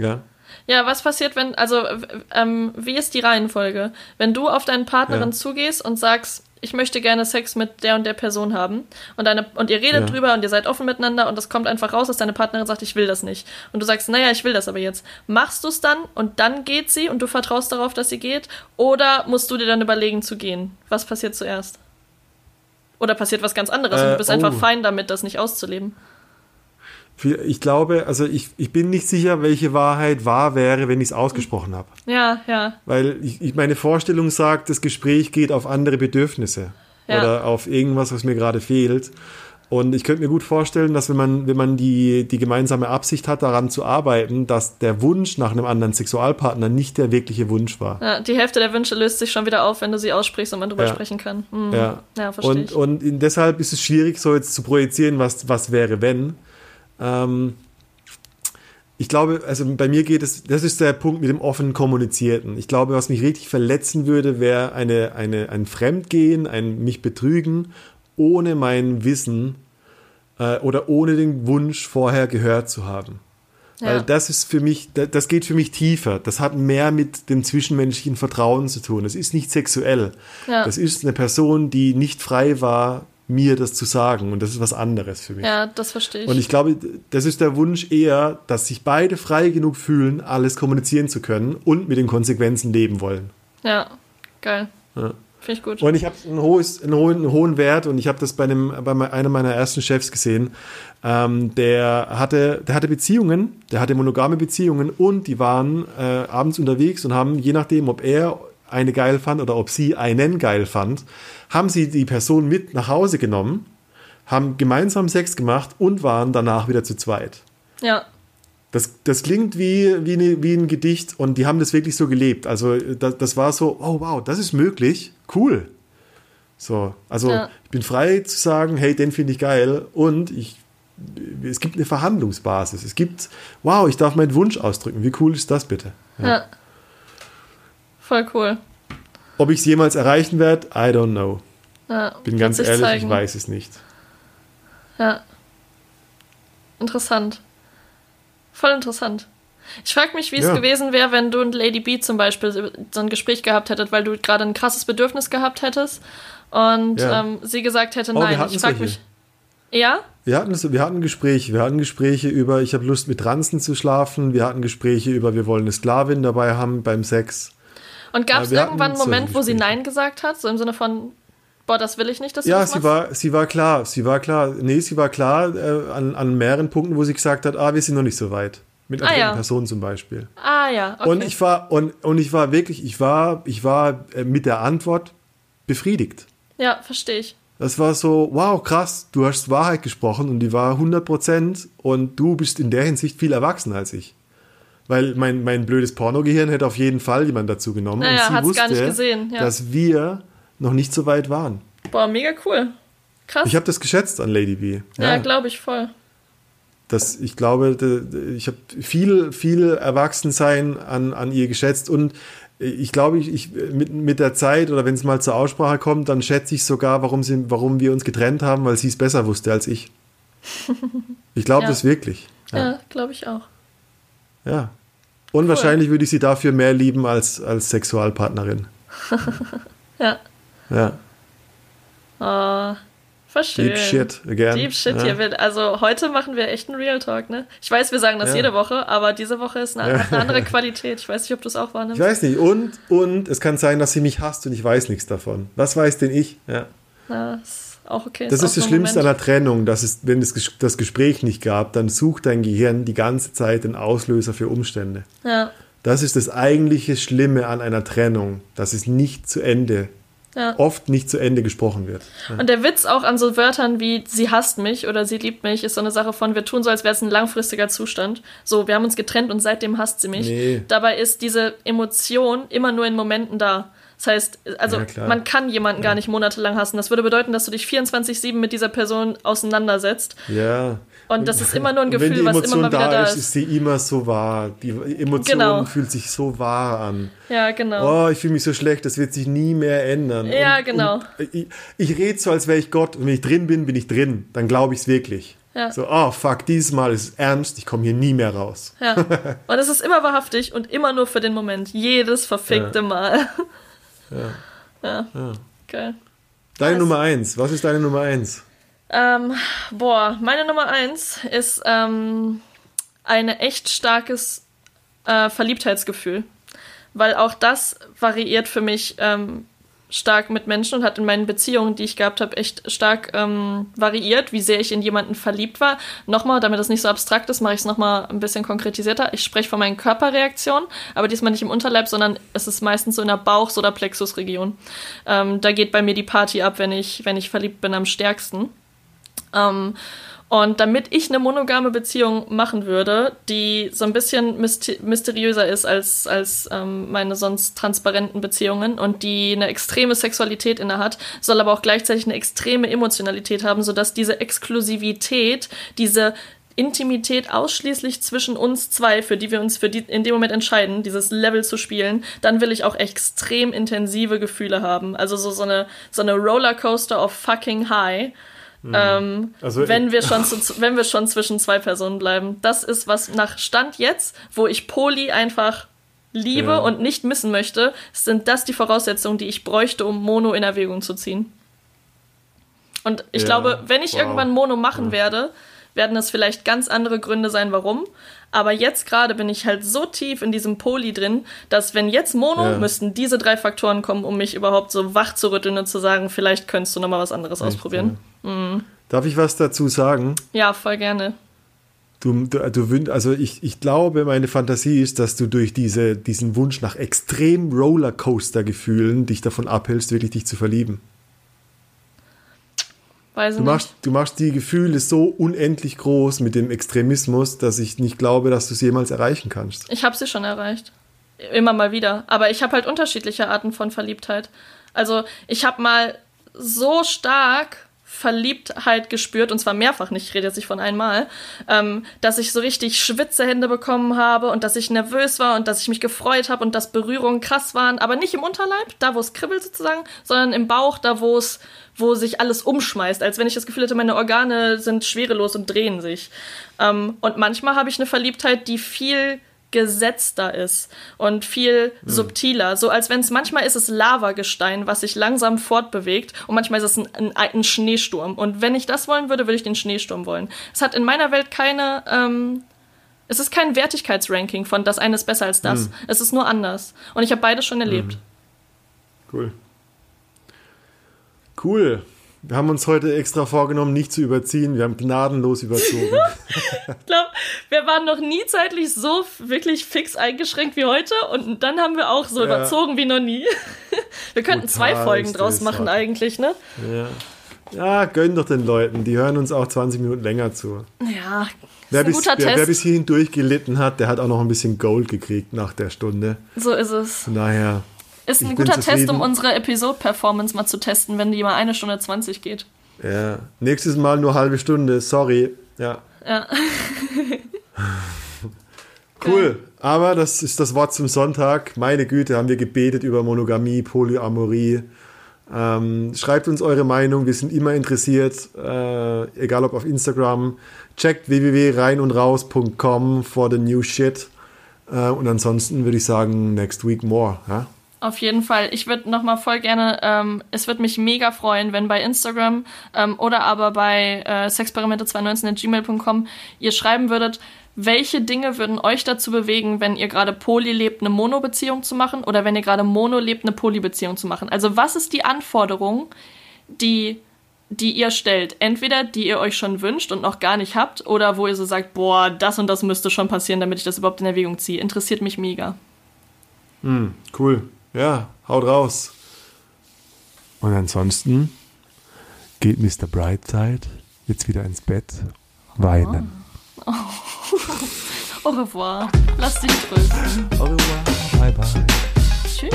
Speaker 1: Ja, was passiert, wenn, also, wie ist die Reihenfolge? Wenn du auf deine Partnerin zugehst und sagst, ich möchte gerne Sex mit der und der Person haben und ihr redet drüber und ihr seid offen miteinander und das kommt einfach raus, dass deine Partnerin sagt, ich will das nicht. Und du sagst, naja, ich will das aber jetzt. Machst du es dann und dann geht sie und du vertraust darauf, dass sie geht? Oder musst du dir dann überlegen zu gehen? Was passiert zuerst? Oder passiert was ganz anderes und du bist einfach fein damit, das nicht auszuleben?
Speaker 2: Ich glaube, also ich bin nicht sicher, welche Wahrheit wahr wäre, wenn ich es ausgesprochen habe.
Speaker 1: Ja, ja.
Speaker 2: Weil meine Vorstellung sagt, das Gespräch geht auf andere Bedürfnisse oder auf irgendwas, was mir gerade fehlt. Und ich könnte mir gut vorstellen, dass wenn man die gemeinsame Absicht hat, daran zu arbeiten, dass der Wunsch nach einem anderen Sexualpartner nicht der wirkliche Wunsch war.
Speaker 1: Ja, die Hälfte der Wünsche löst sich schon wieder auf, wenn du sie aussprichst und man drüber sprechen kann. Ja, verstehe ich.
Speaker 2: Und deshalb ist es schwierig, so jetzt zu projizieren, was wäre, wenn. Ich glaube, also bei mir geht es, das ist der Punkt mit dem offenen Kommunizierten. Ich glaube, was mich richtig verletzen würde, wäre ein Fremdgehen, ein mich betrügen, ohne mein Wissen oder ohne den Wunsch vorher gehört zu haben. Ja. Weil das ist für mich, das geht für mich tiefer. Das hat mehr mit dem zwischenmenschlichen Vertrauen zu tun. Das ist nicht sexuell. Ja. Das ist eine Person, die nicht frei war, mir das zu sagen. Und das ist was anderes für mich.
Speaker 1: Ja, das verstehe ich.
Speaker 2: Und ich glaube, das ist der Wunsch eher, dass sich beide frei genug fühlen, alles kommunizieren zu können und mit den Konsequenzen leben wollen.
Speaker 1: Ja, geil. Ja. Finde ich gut.
Speaker 2: Und ich habe einen hohen Wert und ich habe das bei einem meiner ersten Chefs gesehen. Der hatte Beziehungen, der hatte monogame Beziehungen und die waren abends unterwegs und haben, je nachdem, ob er eine geil fand oder ob sie einen geil fand, haben sie die Person mit nach Hause genommen, haben gemeinsam Sex gemacht und waren danach wieder zu zweit. Ja. Das klingt wie ein Gedicht und die haben das wirklich so gelebt. Also das war so, oh wow, das ist möglich, cool. So, also ich bin frei zu sagen, hey, den finde ich geil und es gibt eine Verhandlungsbasis. Es gibt, wow, ich darf meinen Wunsch ausdrücken. Wie cool ist das bitte?
Speaker 1: Ja. Voll cool.
Speaker 2: Ob ich es jemals erreichen werde, I don't know.
Speaker 1: Ja,
Speaker 2: bin ganz ehrlich, ich weiß es nicht.
Speaker 1: Ja. Interessant. Voll interessant. Ich frage mich, wie es gewesen wäre, wenn du und Lady B zum Beispiel so ein Gespräch gehabt hättet, weil du gerade ein krasses Bedürfnis gehabt hättest und sie gesagt hätte, nein. Ich frage mich. Ja?
Speaker 2: Wir hatten Gespräche über, ich habe Lust mit Transen zu schlafen, wir hatten Gespräche über, wir wollen eine Sklavin dabei haben beim Sex.
Speaker 1: Und gab es irgendwann einen Moment, wo sie Nein gesagt hat? So im Sinne von, boah, das will ich nicht, dass du das machst?
Speaker 2: Sie war klar. Nee, sie war klar an mehreren Punkten, wo sie gesagt hat, wir sind noch nicht so weit. Mit einer dritten Person zum Beispiel.
Speaker 1: Ja, okay.
Speaker 2: Und ich war mit der Antwort befriedigt.
Speaker 1: Ja, verstehe ich.
Speaker 2: Das war so, wow, krass, du hast Wahrheit gesprochen und die war 100% und du bist in der Hinsicht viel erwachsener als ich. Weil mein blödes Pornogehirn hätte auf jeden Fall jemand dazu genommen.
Speaker 1: Naja,
Speaker 2: und sie wusste,
Speaker 1: gar nicht gesehen,
Speaker 2: dass wir noch nicht so weit waren.
Speaker 1: Boah, mega cool. Krass.
Speaker 2: Ich habe das geschätzt an Lady B.
Speaker 1: Ja, glaube ich voll.
Speaker 2: Ich glaube, ich habe viel Erwachsensein an ihr geschätzt und ich glaube, mit der Zeit oder wenn es mal zur Aussprache kommt, dann schätze ich sogar, warum wir uns getrennt haben, weil sie es besser wusste als ich. Ich glaube das wirklich.
Speaker 1: Ja, glaube ich auch.
Speaker 2: Ja. Und wahrscheinlich würde ich sie dafür mehr lieben als Sexualpartnerin.
Speaker 1: Ja.
Speaker 2: Ja.
Speaker 1: Oh, voll schön.
Speaker 2: Deep Shit again.
Speaker 1: Deep Shit hier. Also heute machen wir echt einen Real Talk, ne? Ich weiß, wir sagen das jede Woche, aber diese Woche ist eine andere Qualität. Ich weiß nicht, ob du es auch wahrnimmst.
Speaker 2: Ich weiß nicht. Und es kann sein, dass sie mich hasst und ich weiß nichts davon. Was weiß denn ich? Ja.
Speaker 1: Ist auch okay.
Speaker 2: Das ist das Schlimmste an der Trennung, wenn es das Gespräch nicht gab, dann sucht dein Gehirn die ganze Zeit den Auslöser für Umstände.
Speaker 1: Ja.
Speaker 2: Das ist das eigentliche Schlimme an einer Trennung, dass es nicht zu Ende, oft nicht zu Ende gesprochen wird. Ja.
Speaker 1: Und der Witz auch an so Wörtern wie sie hasst mich oder sie liebt mich, ist so eine Sache von, wir tun so, als wäre es ein langfristiger Zustand. So, wir haben uns getrennt und seitdem hasst sie mich.
Speaker 2: Nee.
Speaker 1: Dabei ist diese Emotion immer nur in Momenten da. Das heißt, also man kann jemanden gar nicht monatelang hassen. Das würde bedeuten, dass du dich 24/7 mit dieser Person auseinandersetzt.
Speaker 2: Ja.
Speaker 1: Und das ist immer nur ein Gefühl, was immer mal wieder da ist.
Speaker 2: Ist sie immer so wahr. Die Emotion fühlt sich so wahr an.
Speaker 1: Ja, genau.
Speaker 2: Oh, ich fühle mich so schlecht, das wird sich nie mehr ändern.
Speaker 1: Ja, genau.
Speaker 2: Und ich rede so, als wäre ich Gott. Und wenn ich drin bin, bin ich drin. Dann glaube ich es wirklich.
Speaker 1: Ja.
Speaker 2: So, oh fuck, dieses Mal ist es ernst, ich komme hier nie mehr raus.
Speaker 1: Ja. Und es ist immer wahrhaftig und immer nur für den Moment. Jedes verfickte Mal. Ja. Okay.
Speaker 2: Deine Nummer 1. Was ist deine Nummer 1?
Speaker 1: Meine Nummer 1 ist ein echt starkes Verliebtheitsgefühl. Weil auch das variiert für mich stark mit Menschen und hat in meinen Beziehungen, die ich gehabt habe, echt stark variiert, wie sehr ich in jemanden verliebt war. Nochmal, damit das nicht so abstrakt ist, mache ich es nochmal ein bisschen konkretisierter. Ich spreche von meinen Körperreaktionen, aber diesmal nicht im Unterleib, sondern es ist meistens so in der Bauch- oder Plexusregion. Da geht bei mir die Party ab, wenn ich verliebt bin, am stärksten. Und damit ich eine monogame Beziehung machen würde, die so ein bisschen mysteriöser ist als meine sonst transparenten Beziehungen und die eine extreme Sexualität innehat, soll aber auch gleichzeitig eine extreme Emotionalität haben, sodass diese Exklusivität, diese Intimität ausschließlich zwischen uns zwei, für die wir uns in dem Moment entscheiden, dieses Level zu spielen, dann will ich auch extrem intensive Gefühle haben. Also so eine Rollercoaster of fucking high. Also wenn wir schon zwischen zwei Personen bleiben. Das ist was nach Stand jetzt, wo ich Poly einfach liebe und nicht missen möchte, sind das die Voraussetzungen, die ich bräuchte, um Mono in Erwägung zu ziehen. Und ich glaube, wenn ich irgendwann Mono machen werde, werden es vielleicht ganz andere Gründe sein, warum. Aber jetzt gerade bin ich halt so tief in diesem Poly drin, dass wenn jetzt Mono, müssten diese 3 Faktoren kommen, um mich überhaupt so wach zu rütteln und zu sagen, vielleicht könntest du nochmal was anderes ausprobieren. Ja. Mhm.
Speaker 2: Darf ich was dazu sagen?
Speaker 1: Ja, voll gerne.
Speaker 2: Ich glaube, meine Fantasie ist, dass du durch diesen Wunsch nach extrem Rollercoaster-Gefühlen dich davon abhältst, wirklich dich zu verlieben.
Speaker 1: Weiß nicht.
Speaker 2: Du machst die Gefühle so unendlich groß mit dem Extremismus, dass ich nicht glaube, dass du es jemals erreichen kannst.
Speaker 1: Ich habe sie schon erreicht. Immer mal wieder. Aber ich habe halt unterschiedliche Arten von Verliebtheit. Also ich habe mal so stark Verliebtheit gespürt, und zwar mehrfach, nicht, ich rede jetzt nicht von einmal, dass ich so richtig Schwitzehände bekommen habe und dass ich nervös war und dass ich mich gefreut habe und dass Berührungen krass waren, aber nicht im Unterleib, da wo es kribbelt sozusagen, sondern im Bauch, da wo sich alles umschmeißt, als wenn ich das Gefühl hätte, meine Organe sind schwerelos und drehen sich. Und manchmal habe ich eine Verliebtheit, die viel gesetzter ist und viel subtiler. So als wenn es, manchmal ist es Lavagestein, was sich langsam fortbewegt und manchmal ist es ein Schneesturm. Und wenn ich das wollen würde, würde ich den Schneesturm wollen. Es hat in meiner Welt es ist kein Wertigkeitsranking von das eine ist besser als das. Es ist nur anders. Und ich habe beides schon erlebt.
Speaker 2: Cool. Wir haben uns heute extra vorgenommen, nicht zu überziehen. Wir haben gnadenlos überzogen.
Speaker 1: Ich glaube, wir waren noch nie zeitlich so wirklich fix eingeschränkt wie heute und dann haben wir auch so überzogen wie noch nie. Wir könnten 2 Folgen draus machen eigentlich, ne?
Speaker 2: Ja, gönn doch den Leuten. Die hören uns auch 20 Minuten länger zu.
Speaker 1: Ja, das ist ein guter Test.
Speaker 2: Wer bis hierhin durchgelitten hat, der hat auch noch ein bisschen Gold gekriegt nach der Stunde.
Speaker 1: So ist es.
Speaker 2: Von daher...
Speaker 1: Ist ein guter Test, um unsere Episode-Performance mal zu testen, wenn die mal 1 Stunde 20 geht.
Speaker 2: Ja, nächstes Mal nur halbe Stunde, sorry. Ja. Cool, aber das ist das Wort zum Sonntag. Meine Güte, haben wir gebetet über Monogamie, Polyamorie. Schreibt uns eure Meinung, wir sind immer interessiert, egal ob auf Instagram. Checkt www.reinundraus.com for the new shit. Und ansonsten würde ich sagen, next week more. Ja?
Speaker 1: Auf jeden Fall. Ich würde nochmal voll gerne, es würde mich mega freuen, wenn bei Instagram oder aber bei sexperimente2019@gmail.com ihr schreiben würdet, welche Dinge würden euch dazu bewegen, wenn ihr gerade Poly lebt, eine Mono-Beziehung zu machen oder wenn ihr gerade Mono lebt, eine Poly-Beziehung zu machen. Also was ist die Anforderung, die ihr stellt? Entweder die ihr euch schon wünscht und noch gar nicht habt oder wo ihr so sagt, boah, das und das müsste schon passieren, damit ich das überhaupt in Erwägung ziehe. Interessiert mich mega.
Speaker 2: Cool. Ja, haut raus. Und ansonsten geht Mr. Brightside jetzt wieder ins Bett weinen.
Speaker 1: Oh. Au revoir. Lass dich trösten.
Speaker 2: Au revoir. Bye bye.
Speaker 1: Tschüss.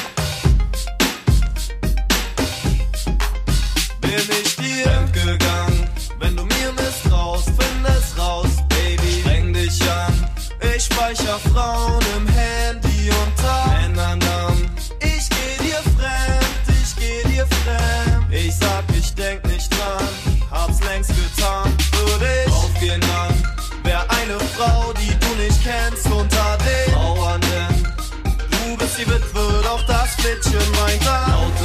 Speaker 3: Bin ich dir entgegangen, wenn du mir misstraust, find es raus, Baby. Streng dich an, ich speicher Frauen im Handy und Männern Namen. Ich geh dir fremd, ich sag, ich denk nicht dran, hab's längst getan, würde ich kennst unter den Mauern, denn du bist die Witwe, doch das Flittchen weint da. Laute